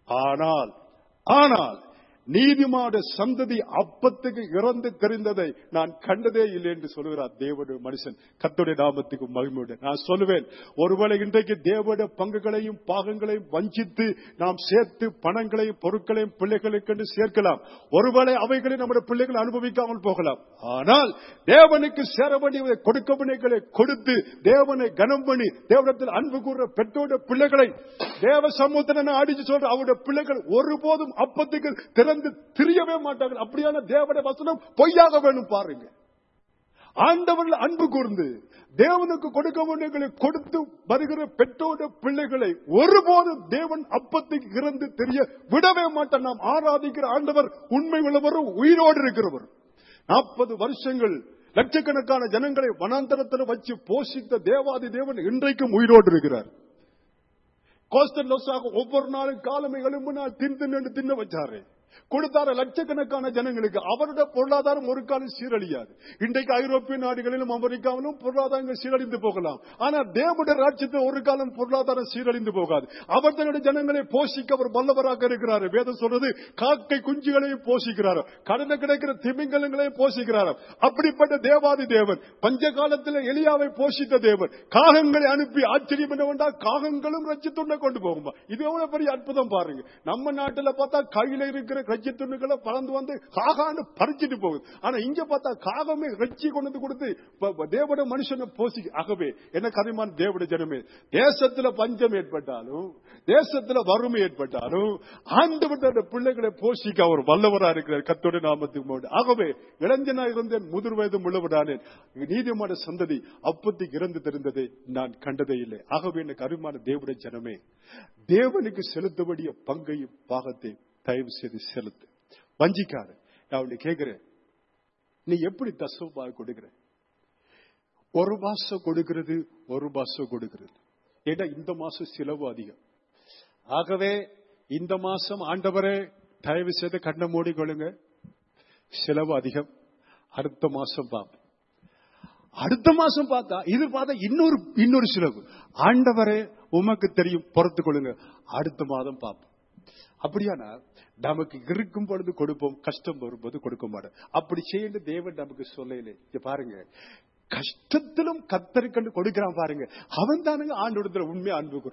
ஆனால் நீதிமானுடைய சந்ததி அப்பத்துக்கு இறந்து தெரிந்ததை நான் கண்டதே இல்லை என்று சொல்லுகிறார் தேவனுடைய மனுஷன். கர்த்தருடைய நாமத்துக்கு மகிமையுடைய நான் சொல்லுவேன், ஒருவேளை இன்றைக்கு தேவனுடைய பங்குகளையும் பாகங்களையும் வஞ்சித்து நாம் சேர்த்து பணங்களையும் பொருட்களையும் பிள்ளைகளுக்கு சேர்க்கலாம். ஒருவேளை அவைகளை நம்முடைய பிள்ளைகள் அனுபவிக்காமல் போகலாம். ஆனால் தேவனுக்கு சேர வேண்டியதை கொடுக்கவனைகளை கொடுத்து தேவனை கனம் பண்ணி தேவனத்தில் அன்பு கூறுற பெற்றோருடைய பிள்ளைகளை தேவ சமூகத்தில் அடிச்சு சொல்ற அவருடைய பிள்ளைகள் ஒருபோதும் அப்பத்துக்கு திறந்து திரியவே மாட்டார்கள். அப்படியான தேவனுடைய வசனம் பொய்யாக வேணும். பாருங்க, ஆண்டவர்கள் அன்பு கூர்ந்து தேவனுக்கு கொடுக்க வேண்டியதை கொடுத்து வருகிற பெற்றோருடைய பிள்ளைகளை ஒருபோதும் தேவன் அப்பத்துக்கு இறந்து தெரிய விடவே மாட்டார். நாம் ஆராதிக்கிற ஆண்டவர் உண்மை உள்ளவரும் உயிரோடு இருக்கிறவர். 40 வருஷங்கள் லட்சக்கணக்கான ஜனங்களை வனாந்தரத்தில் வச்சு போஷித்த தேவாதி தேவன் இன்றைக்கும் உயிரோடு இருக்கிறார். கோஸ்டல் லொஸாக ஒவ்வொரு நாளும் காலமை எலும்புனால் தின்னு வச்சாரு, கொடுத்தார லட்சக்கணக்கான ஜனங்களுக்கு. அவருடைய பொருளாதாரம் ஒரு காலம் சீரழியாது. இன்றைக்கு ஐரோப்பிய நாடுகளிலும் அமெரிக்காவிலும் பொருளாதாரங்கள் சீரழிந்து போகலாம். ஆனால் தேவனுடைய ராஜ்யத்தில் ஒரு காலம் பொருளாதாரம் சீரழிந்து போகாது. அவர் தன்னுடைய ஜனங்களை போஷிக்க அவர் வல்லவராக இருக்கிறார். வேதம் சொல்றது, காக்கை குஞ்சுகளையும் போஷிக்கிறார், கடலில் கிடைக்கிற திமிங்கலங்களையும் போஷிக்கிறார். அப்படிப்பட்ட தேவாதி தேவன் பஞ்ச காலத்தில் எலியாவை போஷித்த தேவன் காகங்களை அனுப்பி ஆச்சரியம் என்னவென்றால் காகங்களும் ரட்சித்துண்ண கொண்டு போகுமா. இது எவ்வளவு பெரிய அற்புதம் பாருங்க. நம்ம நாட்டில் பார்த்தா கையில இருக்கிற ரட்சி துண்டுகளை பறந்து வந்து காகான்னு பறிச்சிட்டு போகுது. ஆனா இங்க பார்த்தா காகமே ரட்சி கொண்டு கொடுத்து தேவட மனுஷனை போசி. ஆகவே என்ன கரிமான தேவட ஜனமே, தேசத்துல பஞ்சம் ஏற்பட்டாலும் தேசத்துல வறுமை ஏற்பட்டாலும் ஆண்டவருடைய பிள்ளைகளை போஷிக்க அவர் வல்லவரா இருக்கிறார். கர்த்தருடைய நாமத்துக்கு. ஆகவே இளைஞனா இருந்தேன், முதிர் வயதும் உள்ளவரானேன், நீதிமான சந்ததி அப்பத்துக்கு இறந்து தெரிந்ததை நான் கண்டதே இல்லை. ஆகவே என்ன கரிமான தேவட ஜனமே, தேவனுக்கு செலுத்த வேண்டிய பங்கையும் பாகத்தை தயவு செய்து செலுத்து, வஞ்சிக்காத. நான் உன்னை கேட்கிறேன், நீ எப்படி தசமபாகம் கொடுக்கிற? ஒரு மாசம் கொடுக்கிறது, ஒரு மாசம் கொடுக்கிறது. ஏன்னா இந்த மாசம் செலவு அதிகம். ஆகவே இந்த மாசம் ஆண்டவரே தயவு செய்து கண்ணை மூடிக்கொள்ளுங்க, செலவு அதிகம். அடுத்த மாசம் பார்ப்போம். அடுத்த மாசம் பார்த்தா இது பார்த்தா இன்னொரு செலவு. ஆண்டவரே உமக்கு தெரியும், பொறுத்து கொள்ளுங்க, அடுத்த மாதம் பார்ப்போம். அப்படியானா நமக்கு இருக்கும் பொழுது கொடுப்போம், கஷ்டம் வரும்போது கொடுக்க மாட்டோம். அப்படி செய்ய தேவன் நமக்கு சொல்லல. பாருங்க, கஷ்டத்திலும் கத்தருக்கண்டு கொடுக்கிறான் பாருங்க. அவன் தானுங்க ஆண்டோடத்துல உண்மையா அன்பு கூறுறோம்.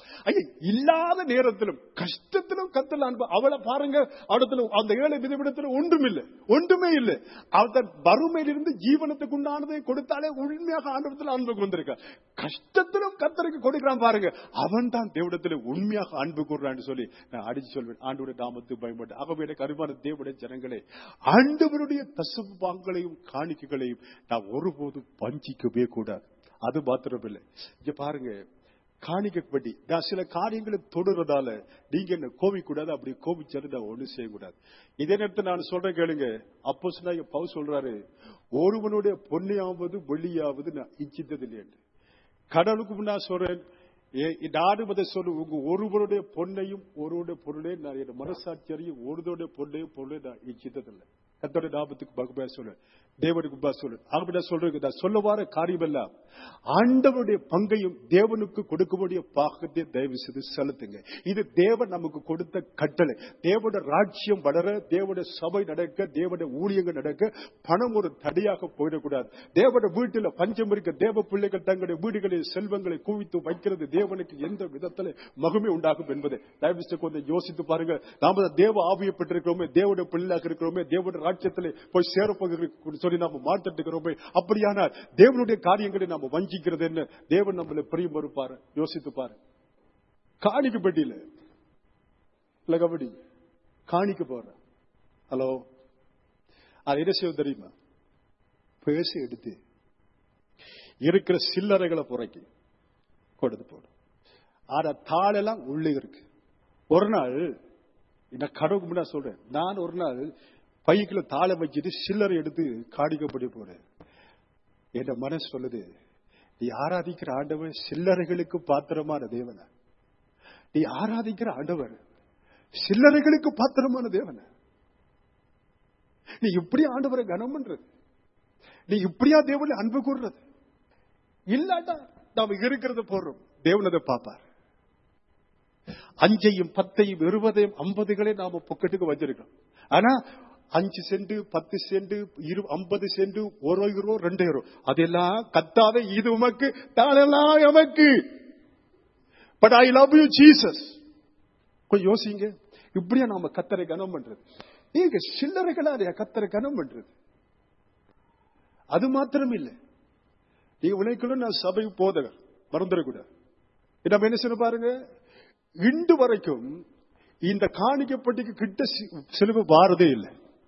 ஐயா, இல்லாத நேரத்திலும் கஷ்டத்திலும் கத்தல் அன்பு. அவளை பாருங்க, அவடத்துல அந்த ஏழை விதவிடத்துல ஒன்றுமே இல்லை. அவன் வறுமையிலிருந்து ஜீவனத்துக்கு உண்டானதை கொடுத்தாலே உண்மையாக ஆண்டவரத்தில் அன்பு கொண்டிருக்க. கஷ்டத்திலும் கத்தருக்கு கொடுக்கிறான் பாருங்க, அவன் தான் தேவனிடத்தில் உண்மையாக அன்பு கூறுறான்னு சொல்லி நான் அடிச்சு சொல்வேன். ஆண்டவருடைய நாமத்துக்கு பயன்பட்டு. ஆகவே எனக்கு அருமையான தேவனுடைய ஜனங்களே, ஆண்டவருடைய தசம பாகங்களையும் காணிக்கைகளையும் நான் ஒருபோதும் வஞ்சிக்கவே கூடாது. அது மாத்திரமில்லை, இங்க பாருங்க, காணிக்கப்படி நான் சில காரியங்களை தொடுறதால நீங்க என்ன கோபிக்கூடாது. அப்படி கோபிச்சாலும் நான் ஒண்ணு செய்யக்கூடாது. இதே நேரத்தில் நான் சொல்றேன் கேளுங்க. அப்போஸ்தலனாகிய பவுல் சொல்றாரு, ஒருவனுடைய பொன்னையாவது வெள்ளியாவது நான் இச்சித்தது இல்லை என்று. கடவுளுக்கு நான் சொல்றேன், நானும் அதை சொல்லு, உங்க ஒருவருடைய பொன்னையும் ஒருவருடைய பொருளையும் நான் என் மனசாட்சியரையும் ஒருவருடைய பொருளையும் நான் இச்சித்ததில்லை. கர்த்தருடைய நாமத்துக்கு மகிமையா சொல்றேன், தேவனுக்கு உபா சொல்றேன். ஆகவே நான் சொல்றேன், நான் சொல்ல வார காரியம் எல்லாம் ஆண்டவருடைய பங்கையும் தேவனுக்கு கொடுக்கக்கூடிய பாகத்தை தயவு செய்து செலுத்துங்க. இது தேவன் நமக்கு கொடுத்த கட்டளை. தேவனுடைய ராஜ்யம் வளர, தேவனுடைய சபை நடக்க, தேவனுடைய ஊழியங்கள் நடக்க பணம் ஒரு தடையாக போயிடக்கூடாது. தேவனுடைய வீட்டில் பஞ்சம் இருக்க, தேவ பிள்ளைகள் தங்களுடைய வீடுகளில் செல்வங்களை குவித்து வைக்கிறது தேவனுக்கு எந்த விதத்தில் மகிமை உண்டாகும் என்பதை தயவு செய்து கொஞ்சம் யோசித்து பாருங்க. நாம தேவ ஆவியை பெற்றிருக்கிறோமே, தேவனுடைய பிள்ளையாக இருக்கிறோமே, தேவனுடைய ராஜ்யத்தில் போய் சேரப்போகிறோம் சொல்லி நாம மாற்றிருக்கிறோமே. அப்படியானால் தேவனுடைய காரியங்களை நாம வஞ்சிக்கிறது என்ன? தேவன் நம்மளை பிரியம் மறுப்பாரு. யோசித்து பாரு. காணிக்க பெட்டியில இல்ல கபடி காணிக்க போற, ஹலோ, அது என்ன செய்ய தெரியுமா? பேச எடுத்து இருக்கிற சில்லறைகளை புறக்கி கொடுத்து போடும். ஆனா தாளெல்லாம் உள்ளே இருக்கு. ஒரு நாள் இந்த கடவுளுக்கு முன்னா சொல்றேன், நான் ஒரு நாள் பைக்குல தாளை வச்சுட்டு சில்லறை எடுத்து காணிக்கப்படி போறேன். என் மனசு சொல்லுது, நீ ஆராதிக்கிற ஆண்டவர் சில்லறைகளுக்கு பாத்திரமான தேவன. நீ ஆராதிக்கிற ஆண்டவர் சில்லறைகளுக்கு பாத்திரமான தேவன. நீ இப்படியா ஆண்டவரை கனம் பண்றது? நீ இப்படியா தேவனை அன்பு கூறுறது? இல்லாட்டா நாம இருக்கிறத போடுறோம், தேவன் அதை பார்ப்பார். 5ஐயும் 10ஐயும் 20ஐயும் 50களை நாம பொக்கெட்டுக்கு வச்சிருக்கோம். ஆனா 5 cent 10 cent 50 cent 1 euro 2 euro அதெல்லாம் கத்தாத, இது உமக்கு தானெல்லாம் எமக்கு. But I love you Jesus. கொஞ்சம் யோசிங்க, இப்படியா நாம கத்தரை கனம் பண்றது? நீங்க சில்லறைகளா கத்தரை கனம் பண்றது? அது மாத்திரம் இல்லை, நீங்க உழைக்கணும். நான் சபைக்கு போதகர், மறந்துடக்கூடாது. நம்ம என்ன செய்ய பாருங்க, இன்று வரைக்கும் இந்த காணிக்கப்பட்டிக்கு கிட்ட செலவு வாரதே இல்லை.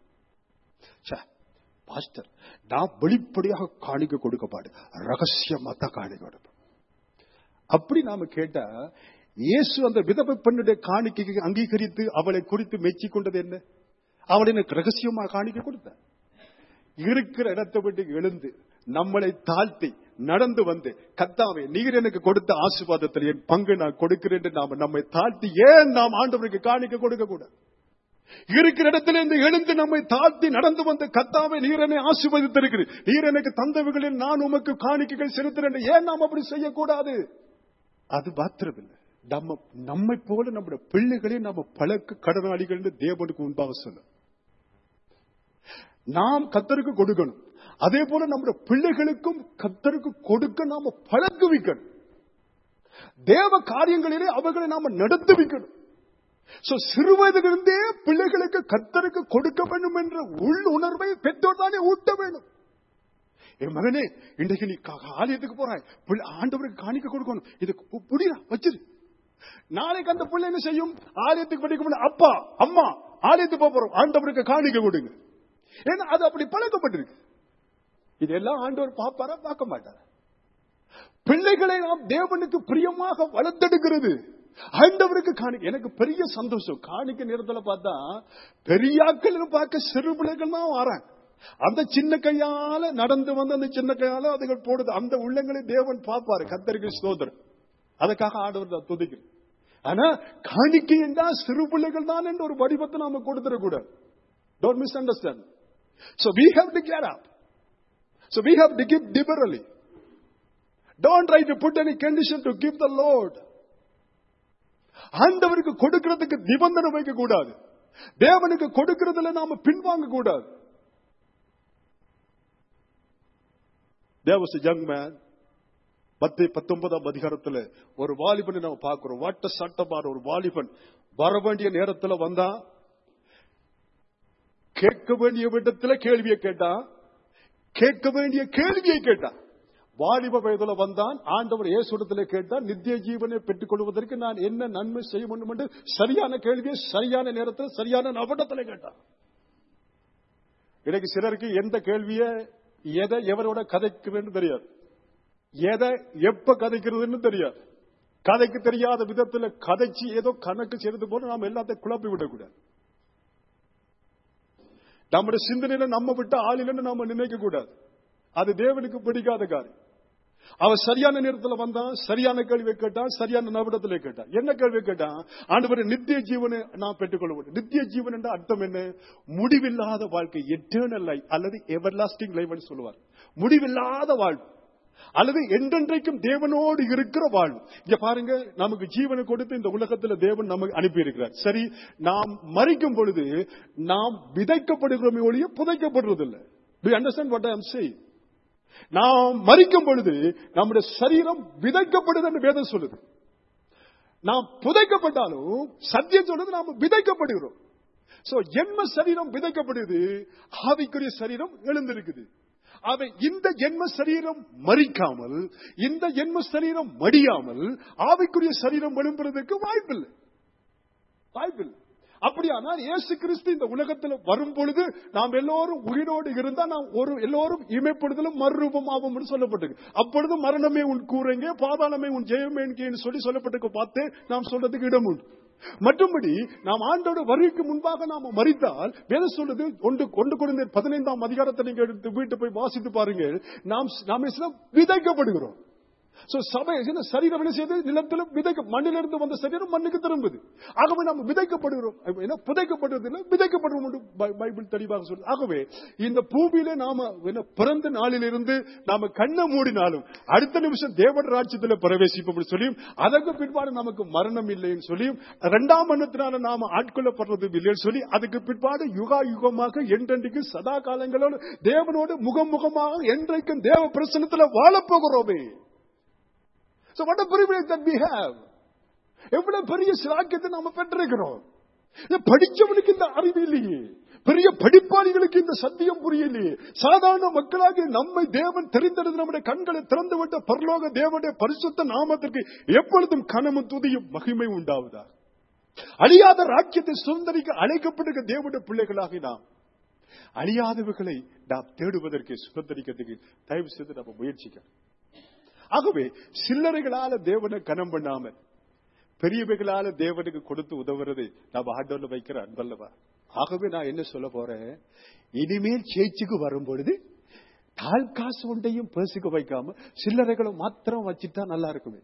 பாஸ்டர், நான் வெளிப்படையாக காணிக்க கொடுக்கப்பாடு, ரகசியமா தான் காணிக்க கொடுப்பேன். அப்படி நாம கேட்டா, இயேசு அந்த விதவை பெண்ணுடைய காணிக்கைக்கு அங்கீகரித்து அவளை குறித்து மெச்சி கொண்டது என்ன? அவளை எனக்கு ரகசியமா காணிக்க கொடுத்த. இருக்கிற இடத்தை விட்டு எழுந்து நம்மளை தாழ்த்தி நடந்து வந்து, கர்த்தாவே நீர் எனக்கு கொடுத்த ஆசீர்வாதத்தில் என் பங்கு நான் கொடுக்கிறேன் என்று நாம நம்மை தாழ்த்தி, ஏன் நாம் ஆண்டவருக்கு காணிக்க கொடுக்க கூடாது? இருக்கிற இடத்துல இருந்து எழுந்து நம்மை தாழ்த்தி நடந்து வந்து, கர்த்தாவே நீர் என்னை ஆசீர்வதித்திருக்கிறீர், நீர் எனக்கு தந்தவைகளில் நான் உமக்கு காணிக்கைகள் செலுத்துறேன், ஏன் நாம் அப்படி செய்யக்கூடாது? அது மாத்திரமில்லை, நம்மை போல நம்முடைய பிள்ளைகளே நம்ம பழக்க கடனாளிகள் என்று தேவனுக்கு முன்பாக சொல்ல நாம் கர்த்தருக்கு கொடுக்கணும். அதே போல நம்முடைய பிள்ளைகளுக்கும் கர்த்தருக்கு கொடுக்க நாம பழக்குவிக்கணும். தேவ காரியங்களிலே அவர்களை நாம நடத்துவிக்கணும். சிறு வயதிலிருந்தே பிள்ளைகளுக்கு கர்த்தருக்கு கொடுக்க வேண்டும் என்ற உள் உணர்வை பெற்றோர் தானே ஊட்ட வேண்டும். என் மகனே, இன்றைக்கு நீ ஆலயத்துக்கு போறாய், ஆண்டவருக்கு காணிக்க கொடுக்கணும், இதுக்கு புடியா வச்சிரு. நாளைக்கு அந்த பிள்ளை என்ன செய்யும்? ஆலயத்துக்கு படிக்க, அப்பா அம்மா ஆலயத்துக்கு போறோம், ஆண்டவருக்கு காணிக்க கொடுங்க. ஏன்னா அது அப்படி பழக்கப்பட்டிருக்கு. இதெல்லாம் ஆண்டவர் பார்ப்பாரா? பார்க்க மாட்டாரா? பிள்ளைகளை நாம் தேவனுக்கு பிரியமாக வளர்த்தெடுக்கிறது ஆண்டவருக்கு காணிக்க. எனக்கு பெரிய சந்தோஷம், காணிக்க நேரத்தில் பார்த்தா பெரியாக்கள் பார்க்க சிறு பிள்ளைகள் தான் வராங்க. அந்த சின்ன கையால நடந்து வந்து அந்த சின்ன கையால அதுகள் போடுது. அந்த உள்ளங்களை தேவன் பார்ப்பாரு. கர்த்தருக்கு ஸ்தோத்திரம். அதுக்காக ஆண்டவர் துதிக்கிறேன். ஆனா காணிக்கை என்றால் சிறு பிள்ளைகள் தான் என்ற ஒரு வடிவத்தை நாம கொடுத்துடக்கூடாது. Don't misunderstand. So we have to get up. So we have to give liberally. Don't try to put any condition to give the Lord. ஆண்டவருக்கு கொடுக்கிறதுக்கு நிபந்தனை வைக்க கூடாது. தேவனுக்கு கொடுக்கிறதுல நாம பின்வாங்க கூடாது. There was a young man. 19ஆம் அதிகாரத்துல ஒரு வாலிபனை நம்ம பார்க்கிறோம். வாட்ட சட்டமான ஒரு வாலிபன் வர வேண்டிய நேரத்துல வந்தா, கேட்க வேண்டிய விடத்துல கேள்வியை கேட்டான், கேட்க வேண்டிய கேள்வியை கேட்டான். வாலிப வயதுல வந்தான், ஆண்டவர் இயேசுவிடத்திலே கேட்டான், நித்திய ஜீவனை பெற்றுக் கொள்வதற்கு நான் என்ன நன்மை செய்ய வேண்டும் என்று சரியான கேள்வியை சரியான நேரத்தில் சரியான நபடத்துல கேட்டான். எனக்கு சிலருக்கு எந்த கேள்வியை எதை எவரோட கதைக்கிறதுன்னு தெரியாது, எதை எப்ப கதைக்கிறதுன்னு தெரியாது. கதைக்கு தெரியாத விதத்துல கதைச்சு ஏதோ கணக்கு செய்யறது போல நாம எல்லாத்தையும் குழப்பி விடக்கூடாது. நம்முடைய சிந்தனையில நம்ம விட்ட ஆளிலன்னு நாம நினைக்க கூடாது. அது தேவனுக்கு பிடிக்காத காரியம். அவன் சரியான நேரத்தில் வந்தான், சரியான கேள்வியை கேட்டான், சரியான நபடத்திலே கேட்டான். என்ன கேள்வி கேட்டான்? ஆண்டவரே, நித்திய ஜீவனை நான் பெற்றுக்கொள்ள வேண்டும். நித்திய ஜீவன் என்ற அர்த்தம் என்ன? முடிவில்லாத வாழ்க்கை, எட்டர்னல் லைஃப் அல்லது எவர்லாஸ்டிங் லைஃப் சொல்லுவார். முடிவில்லாத வாழ்வு அல்லது என்றென்றைக்கும் தேவனோடு இருக்கிற வாழ்வு. இங்க பாருங்க, நமக்கு ஜீவனை கொடுத்து இந்த உலகத்தில் தேவன் நமக்கு அனுப்பி இருக்கிறார். சரி, நாம் மரிக்கும் பொழுது நாம் விதைக்கப்படுகிறோமே ஒழிய புதைக்கப்படுறதில்லை. Do you understand what I am saying? நாம் மரிக்கும் பொழுது நம்முடைய சரீரம் விதைக்கப்படுது என்று வேதம் சொல்லுது. நாம் புதைக்கப்பட்டாலும் சத்தியம் சொல்லுது நாம் விதைக்கப்படுகிறோம். சோ ஜென்ம சரீரம் விதைக்கப்படுது, ஆவிக்குரிய சரீரம் எழுந்திருக்குது. அவை இந்த ஜென்ம சரீரம் மரிக்காமல், இந்த ஜென்ம சரீரம் மடியாமல் ஆவிக்குரிய சரீரம் எழும்புறதுக்கு வாய்ப்பில்லை. அப்படியானால் இயேசு கிறிஸ்து இந்த உலகத்தில் வரும் பொழுது நாம் எல்லோரும் உயிரோடு இருந்தா நாம் எல்லோரும் இமைப்படுதலும் மறுரூபமாகும் சொல்லப்பட்டிருக்கு. அப்பொழுது மரணமே உன் கூறங்க, பாதாளமே உன் ஜெயமேன்னு சொல்லப்பட்டிருக்க பார்த்து நாம் சொல்றதுக்கு இடம் உண்டு. மற்றும்படி நாம் ஆண்டோட வருகைக்கு முன்பாக நாம மரித்தால் வேதம் சொல்லுது, 1 கொரிந்தியர் 15ஆம் அதிகாரத்தை நீங்க எடுத்து வீட்டு போய் வாசித்து பாருங்க, நாம் விதைக்கப்படுகிறோம். சரீரம் என்ன செய்து நிலத்தில் மண்ணிலிருந்து வந்த சரீரம் மண்ணுக்கு திரும்புது. ஆகவே நாம் விதைக்கப்படுகிறோம். புதைக்கப்படுவதில்லை, விதைக்கப்படுவோம் பைபிள் தெளிவாக சொல்லுது. ஆகவே இந்த பூமியில நாம பிறந்த நாளிலிருந்து நாம கண்ணை மூடினாலும் அடுத்த நிமிஷம் தேவன் ராஜ்யத்தில் பிரவேசிப்போம் சொல்லியும், அதற்கு பிற்பாடு நமக்கு மரணம் இல்லைன்னு சொல்லியும், 2ஆம் மரணத்தினால நாம ஆட்கொள்ளப்படுறது இல்லைன்னு சொல்லி, அதுக்கு பிற்பாடு யுகா யுகமாக என்றென்றைக்கு சதா காலங்களோடு தேவனோடு முகமுகமாக என்றைக்கும் தேவ பிரசன்னத்தில் வாழப்போகிறோமே. So what a privilege that we have. எவ்வளவு பெரிய சிலாக்கியத்தை நாம பெற்றிருக்கிறோம். படிச்சவனுக்கு இந்த அறிவு இல்லையே, பெரிய படிப்பாளிகளுக்கு இந்த சத்தியம் புரியலையே. சாதாரண மக்களாக நம்மை தேவன் தெரிந்தது, நம்முடைய கண்களை திறந்துவிட்ட பரலோக தேவனுடைய பரிசுத்த நாமத்திற்கு எப்பொழுதும் கனமும் துதியும் மகிமை உண்டாவதா. அழியாத ராஜ்யத்தை சுதந்திரிக்க அழைக்கப்பட்டிருக்க தேவனுடைய பிள்ளைகளாக நாம் அழியாதவர்களை நாம் தேடுவதற்கு சுதந்திரிக்கிறதுக்கு தயவு செய்து நம்ம முயற்சிக்க. ஆகவே சில்லறைகளால தேவனை கனம் பண்ணாம பெரியவைகளால தேவனுக்கு கொடுத்து உதவுறது நம்ம ஆண்டோல வைக்கிற அன்பல்லவா. ஆகவே நான் என்ன சொல்ல போறேன், இனிமேல் சேர்ச்சுக்கு வரும் பொழுது தாழ் காசு ஒன்றையும் பேசுக்க வைக்காம சில்லறைகளை மாத்திரம் வச்சுட்டா நல்லா இருக்குமே.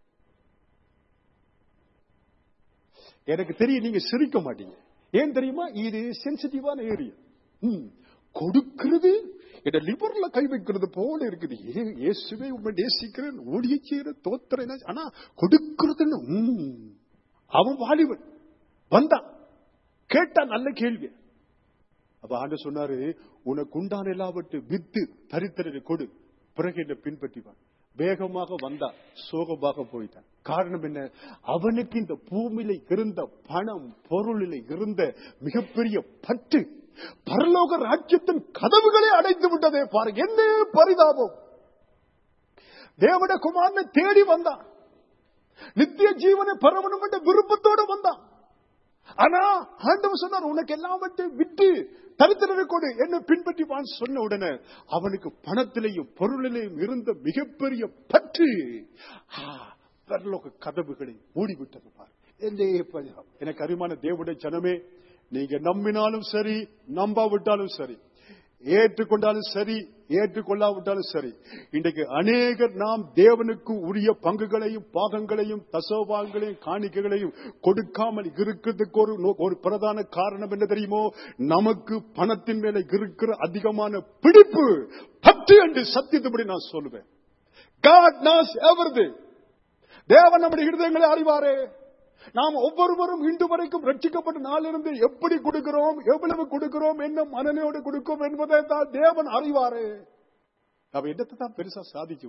எனக்கு தெரியும் நீங்க சிரிக்க மாட்டீங்க. ஏன் தெரியுமா? இது சென்சிட்டிவான ஏரியா. கொடுக்கிறது என்ற லிபர்ல கை வைக்கிறது போல இருக்குது. இயேசுவே உண்மை நேசிக்கிறேன், ஓடிய செய்யற தோத்திர, ஆனா கொடுக்கிறதுன்னு அவன் வாலிபன் வந்தான், கேட்டா நல்ல கேள்வி. அப்ப ஆண்டவர் சொன்னாரு, உனக்கு உண்டான எல்லாவற்றையும் வித்து தரித்திரனை கொடு, பிறகு என்ன பின்பற்றிவான். வேகமாக வந்தா, சோகமாக போயிட்டான். காரணம் என்ன? அவனுக்கு இந்த பூமியில இருந்த பணம் பொருளில் இருந்த மிகப்பெரிய பற்று பரலோக ராஜ்யத்தின் கதவுகளை அடைத்து விட்டதே. பாருங்க என்ன பரிதாபம். தேவனுடைய குமாரனை தேடி வந்தான், நித்திய ஜீவனை பெறணும் என்ற விருப்பத்தோடு வந்தான். ஆனா ஆண்டவர் சொன்னார், உனக்கு எல்லாவற்றையும் விட்டு தரித்திரனை கொடு, என்ன பின்பற்றி சொன்ன உடனே அவனுக்கு பணத்திலேயும் பொருளிலேயும் இருந்த மிகப்பெரிய பற்று பரலோக கதவுகளை மூடிவிட்டது. பாரு, எனக்கு அருமையான தேவனுடைய ஜனமே, நீங்க நம்பினாலும் சரி, நம்பாவிட்டாலும் சரி, ஏற்றுக்கொண்டாலும் சரி, ஏற்றுக்கொள்ளாவிட்டாலும் சரி, இன்றைக்கு அநேகர் நாம் தேவனுக்கு உரிய பங்குகளையும் பாகங்களையும் தசோபாகங்களையும் காணிக்கைகளையும் கொடுக்காமல் இருக்கிறதுக்கு ஒரு பிரதான காரணம் என்ன தெரியுமோ? நமக்கு பணத்தின் மேல இருக்கிற அதிகமான பிடிப்பு, பற்று என்று சத்தியத்தபடி நான் சொல்லுவேன். God knows everything. தேவன் நம்முடைய இருதயங்களை அறிவாரே. நாம் ஒவ்வொருவரும் இன்று வரைக்கும் ரட்சிக்கப்பட்ட நாளிலிருந்து எப்படி கொடுக்கிறோம், எவ்வளவு கொடுக்கிறோம், என்ன மனநிலையோடு கொடுக்கிறோம் என்பதை தான் தேவன் அறிவாரே. நம்ம இடத்தை தான் பெருசா சாதிச்சு விட்டோம்.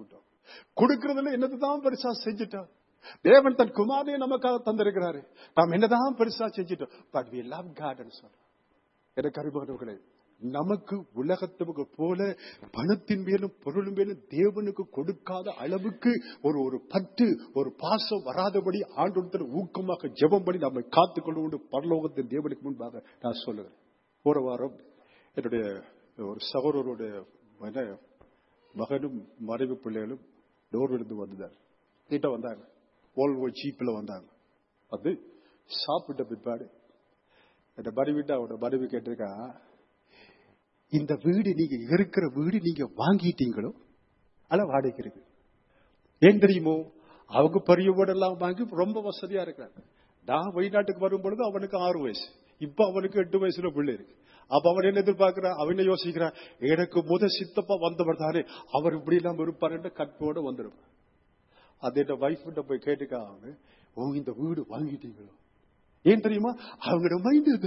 கொடுக்கிறதுல என்னதான் பெருசா செஞ்சுட்டோம். தேவன் தன் குமாரனை நமக்காக தந்திருக்கிறாரு. நாம் என்னதான் பெருசா செஞ்சுட்டோம். பட் we love God ன்னு சொல்றோம். எனக்கு அருமையானவர்களே, நமக்கு உலகத்துக்கு போல பணத்தின் மேலும் பொருளும் மேலும் தேவனுக்கு கொடுக்காத அளவுக்கு ஒரு பற்று ஒரு பாசம் வராதபடி ஆண்டவரிடத்தில் ஊக்கமாக ஜெபம் பண்ணி நம்மை காத்துக்கொண்டு பரலோகத்தின் தேவனுக்கு முன்பாக நான் சொல்லுகிறேன். ஒரு வாரம் என்னுடைய ஒரு சகோதரருடைய மகனும் மனைவி பிள்ளைகளும் டோர்விலிருந்து வந்தார். கிட்ட வந்தாங்க. ஓல்வோ ஜீப்ல வந்தாங்க. அது சாப்பிட்ட பிற்பாடு இந்த மனைவிட்ட அவரோட மனைவி கேட்டிருக்கா, இந்த வீடு நீங்க இருக்கிற வீடு நீங்க வாங்கிட்டீங்களோ அல்ல வாடகைக்கு இருக்கு? ஏன் தெரியுமோ, அவங்க பெரிய வீடெல்லாம் வாங்கி ரொம்ப வசதியா இருக்கிறாங்க. நான் வெளிநாட்டுக்கு வரும் பொழுது அவனுக்கு 6 வயசு, இப்ப அவனுக்கு 8 வயசுல பிள்ளை இருக்கு. அப்ப அவன் என்ன எதிர்பார்க்கிறான், அவன் யோசிக்கிறான், எனக்கு சித்தப்பா வந்தவர் தானே, அவர் இப்படி எல்லாம் இருப்பாரு கற்போட வந்துருப்பான். அது என் வைஃப் போய் கேட்டுக்காங்க, இந்த வீடு வாங்கிட்டீங்களோ? ஏன் தெரியுமா, அவங்களோட மைண்ட் இது.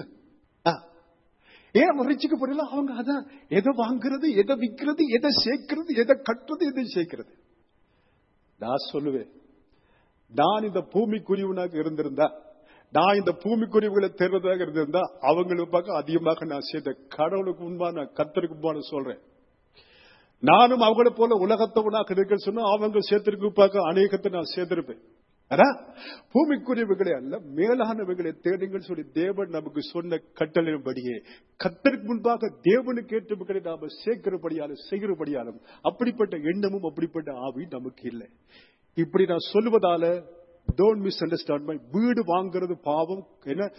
ஏன் அவன் ரிச்சுக்கு போடல, அவங்க அதான் எதை வாங்குறது, எதை விற்கிறது, எதை சேர்க்கிறது, எதை கட்டுறது, எதை சேர்க்கிறது. நான் சொல்லுவேன், நான் இந்த பூமிக்குரியவனாக இருந்திருந்தா, நான் இந்த பூமிக்குரியவர்களை தேர்வதாக இருந்திருந்தா அவங்களுக்கு பார்க்க அதிகமாக நான் சேர்த்த கடவுளுக்கு முன்பா நான் கர்த்தருக்கு முன்பான சொல்றேன். நானும் அவங்களை போல உலகத்தவனாக இருக்க சொன்னா அவங்க சேர்த்திருக்கு பார்க்க அநேகத்தை நான் சேர்த்திருப்பேன். பூமிக்குரியவைகளை அல்ல மேலானவைகளை தேடுங்கள் சொல்லி தேவன் நமக்கு சொன்ன கட்டளையின்படியே கர்த்தருக்கு முன்பாக தேவனுக்கு ஏற்றவைகளை நாம சேர்க்கிறபடியாலும் செய்கிறபடியாலும் அப்படிப்பட்ட எண்ணமும் அப்படிப்பட்ட ஆவி நமக்கு இல்லை. இப்படி நான் சொல்லுவதால டோன்ட் மிஸ் அண்டர்ஸ்டாண்ட் மை. வீடு வாங்குறது பாவம் என்ன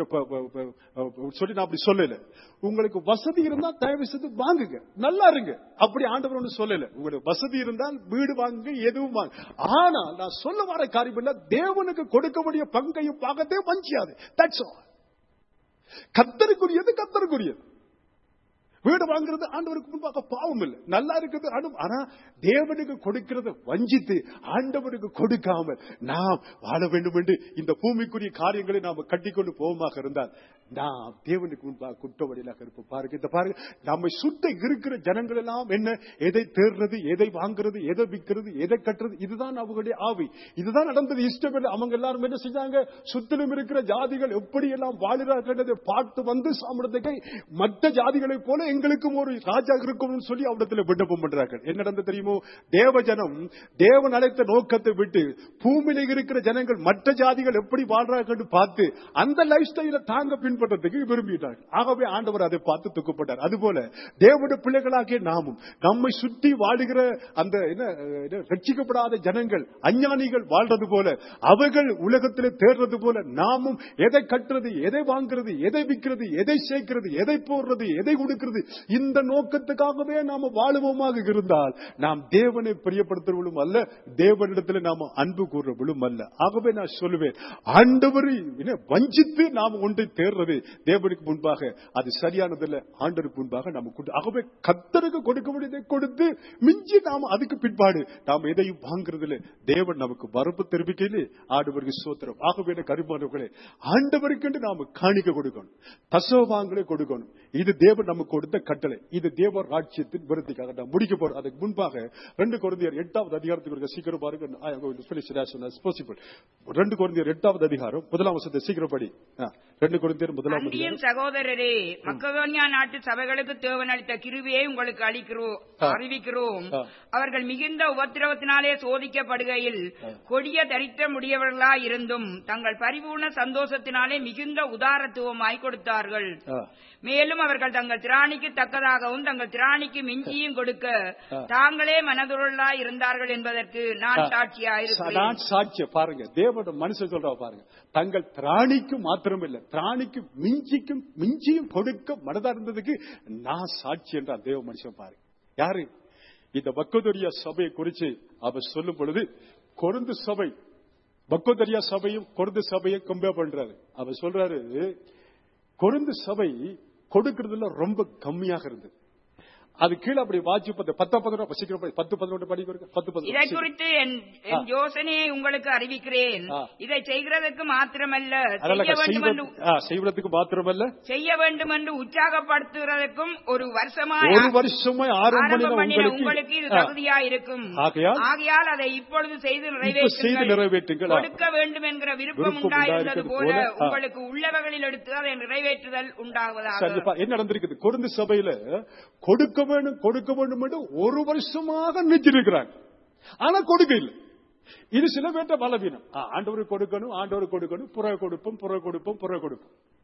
சொல்லி நான் அப்படி சொல்லல. உங்களுக்கு வசதி இருந்தா தயவு செய்து வாங்குங்க, நல்லா இருங்க, அப்படி ஆண்டவர் ஒண்ணு சொல்லல. உங்களுக்கு வசதி இருந்தால் வீடு வாங்குங்க, எதுவும் வாங்க. ஆனா நான் சொல்ல வர காரியம் இல்ல, தேவனுக்கு கொடுக்கக்கூடிய பங்கையும் பாகத்தே வஞ்சியாது. That's all. கர்த்தருக்குரியது கர்த்தருக்குரியது. வீடு வாங்குறது ஆண்டவருக்கு முன்பாக பாவம் இல்லை, நல்லா இருக்குது. ஆனா தேவனுக்கு கொடுக்கிறது வஞ்சித்து ஆண்டவருக்கு கொடுக்காமல் நாம் வாழ வேண்டும் என்று இந்த பூமிக்குரிய காரியங்களை நாம கட்டிக்கொண்டு போவமாக இருந்தால் நாம் தேவனுக்கு முன்பாக குற்றவாளிகளாக இருப்போம். பாருங்க, இந்த பாருங்க, நம்மை சுத்த இருக்கிற ஜனங்கள் எல்லாம் என்ன, எதை தேடுறது, எதை வாங்குறது, எதை விற்கிறது, எதை கட்டுறது, இதுதான் அவங்களுடைய ஆவி. இதுதான் நடந்தது இஷ்டப்பட்டு. அவங்க எல்லாரும் என்ன செஞ்சாங்க, சுத்திலும் இருக்கிற ஜாதிகள் எப்படி எல்லாம் வாழுறார்கள் பார்த்து வந்து சாப்பிடுறதுக்கு மற்ற ஜாதிகளை போல எங்களுக்கும் ஒரு ராஜா இருக்கும் சொல்லி அவரிடத்தில் விண்ணப்பம் பண்றார்கள். என்ன நடந்தது தெரியுமோ, தேவ ஜனம் தேவன் அழைத்த நோக்கத்தை விட்டு பூமியில இருக்கிற ஜனங்கள் மற்ற ஜாதிகள் எப்படி வாழ்றார்கள் பார்த்து அந்த லைஃப் ஸ்டைல தாங்க பின்பற்றதுக்கு விரும்பிட்டார்கள். ஆகவே ஆண்டவர் அதை பார்த்து துக்கப்பட்டார். அதுபோல தேவனுடைய பிள்ளைகளாகிய நாமும் நம்மை சுற்றி வாழுகிற அந்த ரட்சிக்கப்படாத ஜனங்கள் அஞ்ஞானிகள் வாழ்றது போல அவர்கள் உலகத்திலே தேடுறது போல நாமும் எதை கட்டுறது, எதை வாங்குறது, எதை விற்கிறது, எதை சேர்க்கிறது, எதை போடுறது, எதை கொடுக்கிறது, இந்த நோக்கத்துக்காகவே நாம வாழுவோமாக இருந்தால் நாம் தேவனை பிரியப்படுத்துவதும் அல்ல, தேவனிடத்தில் நாம அன்பு கூறுவதும் அல்ல. ஆகவே நான் சொல்லுவேன், ஆண்டவரை வஞ்சித்து நாம் ஒன்றை தேர்றது தேவனுக்கு முன்பாக அது சரியானதில்லை. ஆண்டவருக்கு முன்பாக நாம் ஆகவே கர்த்தருக்கு கொடுக்க வேண்டியதை கொடுத்து மிஞ்சி நாம் அதுக்கு பின்பாடு நாம் எதையும் வாங்குறதில்லை. தேவன் நமக்கு வரப்பு தெரிவிக்கையிலே ஆண்டவருக்கு ஸ்தோத்திரம். ஆகவே கருமானவர்களே, ஆண்டவருக்கு என்று நாம காணிக்க கொடுக்கணும், தசோபாங்களை கொடுக்கணும். இது தேவன் நமக்கு கொடுத்த கட்டளை. இது தேவ ராஜ்யத்தின் விருத்திக்காக நாம் முடிக்க போறோம். அதுக்கு முன்பாக 2 கொரிந்தியர் 8வது அதிகாரத்துக்கு சீக்கிரம் பாருங்க. 2 கொரிந்தியர் 8வது அதிகாரம் 1ஆம் வசனத்தை சீக்கிரம் படி. 2 கொரிந்தியர் 1ஆம் அதிகாரம். சகோதரரே, மக்கதோனியா நாட்டு சபைகளுக்கு தேவன் அளித்த கிருபையை உங்களுக்கு அறிவிக்கிறோம். அவர்கள் மிகுந்த உபத்திரவத்தினாலே சோதிக்கப்படுகையில் கொடிய தரித்திரம் உடையவர்களாய் இருந்தும் தங்கள் பரிபூர்ண சந்தோஷத்தினாலே மிகுந்த உதாரத்துவமாய் கொடுத்தார்கள். மேலும் அவர்கள் தங்கள் திராணிக்கு தக்கதாகவும் தங்கள் திராணிக்கு மிஞ்சியும் கொடுக்க தாங்களே மனதுருளாய் இருந்தார்கள் என்பதற்கு நான் சாட்சியா. பாருங்க, தேவனோட மனுஷன் சொல்றா பாருங்க, தங்கள் திராணிக்கு மாத்திரம் இல்ல, திராணிக்கு மிஞ்சியும் கொடுக்க மனதா இருந்ததுக்கு நான் சாட்சி என்றான் தேவ மனுஷன். பாருங்க, யாரு இந்த மக்கதோனியா சபையை குறிச்சு அவர் சொல்லும் பொழுது, கொரிந்து சபை மக்கதோனியா சபையும் கொரிந்து சபையை கம்பேர் பண்றாரு. அவர் சொல்றாரு, கொரிந்து சபை கொடுக்கிறதுல ரொம்ப கம்மியாக இருந்தது. அது கீழே அப்படி வாட்சி 10-11 படி 10-11. இதை குறித்து என் யோசனையை உங்களுக்கு அறிவிக்கிறேன். இதை செய்கிறதுக்கு மாத்திரமல்ல, செய்வதற்கு மாத்திரமல்ல, செய்ய வேண்டும் என்று உற்சாகப்படுத்துவதற்கும் ஒரு வருஷமாய் உங்களுக்கு இது தகுதியா இருக்கும். ஆகையால் அதை இப்பொழுது செய்து நிறைவேற்றுங்கள். கொடுக்க வேண்டும் என்கிற விருப்பம் உண்டாயிருந்தது போல உங்களுக்கு உள்ளவர்களில் எடுத்து அதை நிறைவேற்றுதல் உண்டாவதாக. என்ன நடந்திருக்குது? கொரிந்து சபையில கொடுக்க வேண்டும் என்று ஒரு வருஷமாக நினைச்சிருக்கிறாங்க. ஆனா கொடுக்க இல்லை. இது சில பேர்ட்ட பலவீனம். ஆண்டவருக்கு கொடுக்கணும், புற கொடுப்போம்.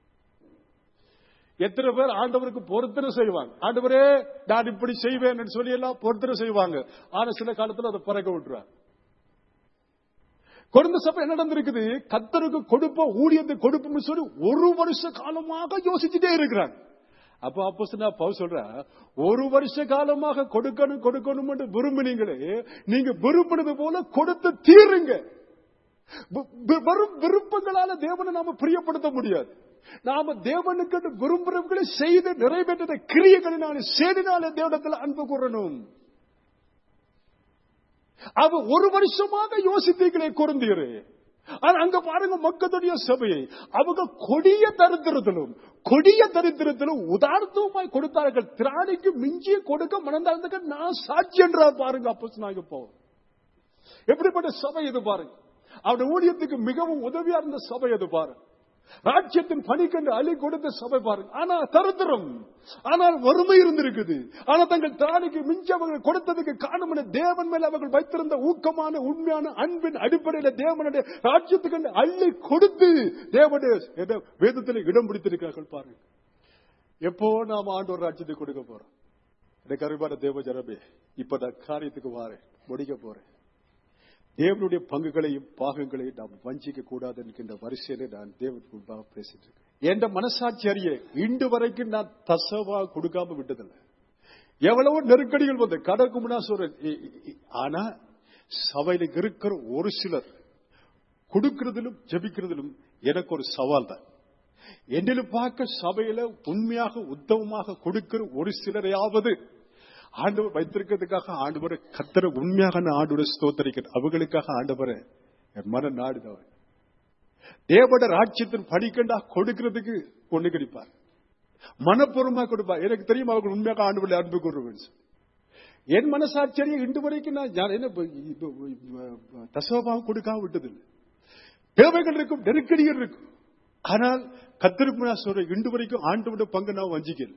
எத்தனை பேர் ஆண்டவருக்கு பொருத்தனை செய்வாங்க? ஆண்டவரே நான் இப்படி செய்வேன் சொல்லி எல்லாம் பொருத்தனை செய்வாங்க. ஆனா சில காலத்துல அதை பறக்க விட்டுறாங்க. கொரிந்து சபை என்ன நடந்திருக்குது? கர்த்தருக்கு கொடுப்போம், ஊழியத்தை கொடுப்போம் சொல்லி ஒரு வருஷ காலமாக யோசிச்சுட்டே இருக்கிறாங்க. அப்ப அப்போஸ்தலனாகிய பவுல் சொல்றார், ஒரு வருஷ காலமாக கொடுக்கணும் என்று விரும்பினீங்களே, நீங்க விரும்பினது போல கொடுத்து தீருங்க. விருப்பங்களால தேவனை நாம பிரியப்படுத்த முடியாது. நாம தேவனுக்கு விரும்புறவர்களை செய்து நிறைவேற்ற கிரியைகளினாலே சேடினாலே தேவனிடத்தில் அன்பு கூறணும். அவ ஒரு வருஷமாக யோசித்தீங்களே கொரிந்தியரே. அங்க பாருங்க, மக்களுடைய சபையை அவங்க கொடிய தரித்திரத்திலும் உதாரணமாய் கொடுத்தார்கள். திராணிக்கு மிஞ்சிய கொடுக்க மனந்தாழ்ந்தக நான் சாட்சி என்றார். பாருங்க அப்போஸ்தலனாகிய பவுல் எப்படிப்பட்ட சபை இது பாருங்க. அவருடைய ஊழியத்துக்கு மிகவும் உதவியா இருந்த சபை அது பாருங்க. ராஜ்யத்தின் பணிக்கென்று அள்ளி கொடுத்த சபை பாருங்க. ஆனா தரித்திரம், ஆனால் வறுமை இருந்திருக்குது. ஆனா தங்கள் திராணிக்கு மிஞ்சி அவர்கள் கொடுத்ததுக்கு காரணம் தேவன் மேல அவர்கள் வைத்திருந்த ஊக்கமான உண்மையான அன்பின் அடிப்படையில் தேவனுடைய ராஜ்யத்துக்கு அள்ளி கொடுத்து தேவனுடைய வேதத்தில் இடம் பிடித்திருக்கிறார்கள் பாருங்க. எப்போ நாம ஆண்டவர் ராஜ்யத்துக்கு கொடுக்க போறோம்? எனக்கு அருமையான தேவ ஜனமே, இப்ப நான் காரியத்துக்கு வாரேன், முடிக்க போறேன். தேவனுடைய பங்குகளையும் பாகங்களையும் நாம் வஞ்சிக்க கூடாது என்கின்ற வரிசையில நான் தேவனுக்கு முன்பாக பேசிட்டு இருக்கேன். என்ற மனசாட்சி அறிய இன்று வரைக்கும் நான் தசவா கொடுக்காம விட்டதில்லை. எவ்வளவோ நெருக்கடிகள் வந்து கடற்கு முன்னா சொல்றேன். ஆனா சபையில இருக்கிற ஒரு சிலர் கொடுக்கிறதிலும் ஜெபிக்கிறதிலும் எனக்கு ஒரு சவால் தான். என்னிலும் பார்க்க சபையில உண்மையாக உத்தமமாக கொடுக்கிற ஒரு சிலரையாவது ஆண்டவர் வைத்திருக்கிறதுக்காக ஆண்டவரை கர்த்தரை உண்மையாக ஆண்டவரை ஸ்தோத்திரிக்கிறேன். அவர்களுக்காக ஆண்டவரை என் மன நாடுதவர் தேவட ராஜ்யத்தின் படிக்கண்டா கொடுக்கிறதுக்கு ஒண்ணு கிடைப்பார், மனப்பூர்வமா கொடுப்பார். எனக்கு தெரியும் அவர்கள் உண்மையாக ஆண்டவரை அன்பு கூறுவேன். என் மனசாட்சியை இன்று வரைக்கும் நான் என்ன தசோபாவும் கொடுக்காம விட்டதில்லை. தேவைகள் இருக்கும், நெருக்கடிகள் இருக்கும். ஆனால் கர்த்தருக்கு நான் சொல்றேன், இன்று வரைக்கும் ஆண்டவருடைய பங்கு நான் வஞ்சிக்கல.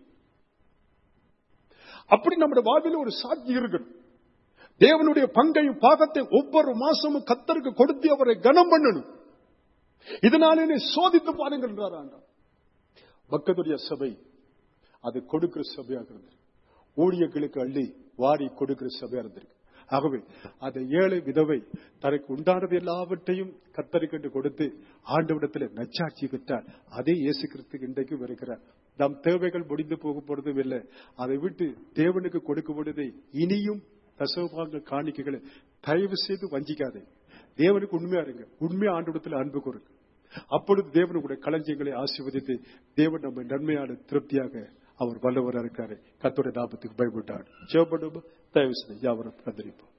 அப்படி நம்முடைய வாழ்வில் ஒரு சாட்சி இருக்கணும். தேவனுடைய பங்கையும் பாகத்தை ஒவ்வொரு மாசமும் கர்த்தருக்கு கொடுத்து அவரை கனம் பண்ணணும். இதனாலே சோதித்து பாருங்கள் என்றார் ஆண்டவர். மக்களுடைய சபை அது கொடுக்கிற சபையாக இருந்தது. ஊழியர்களுக்கு அள்ளி வாரி கொடுக்கிற சபையா இருந்திருக்கு. ஆகவே அந்த ஏழை விதவை தனக்கு உண்டானது எல்லாவற்றையும் கர்த்தருக்கு கொடுத்து ஆண்டவரிடத்தில் நச்சாட்சி பெற்றார். அதே இயேசு கிறிஸ்து இன்றைக்கும் இருக்கிறார். நம் தேவைகள் முடிந்து போக போறதும் இல்லை. அதை விட்டு தேவனுக்கு கொடுக்கப்படுவதை இனியும் தசோபாகங்கள் காணிக்கைகளை தயவு செய்து வஞ்சிக்காதே. தேவனுக்கு உண்மையா இருங்க, உண்மையா ஆண்டவரிடத்தில் அன்பு கூறுங்க. அப்பொழுது தேவனுடைய களஞ்சியங்களை ஆசீர்வதித்து தேவன் நம்ம நன்மையான திருப்தியாக அவர் வல்லவராக இருக்காரு. கர்த்தருடைய நாமத்துக்கு பயப்பட்டார். ஜெபம் தயவு செய்து யாவரும் பிரதிரிப்போம்.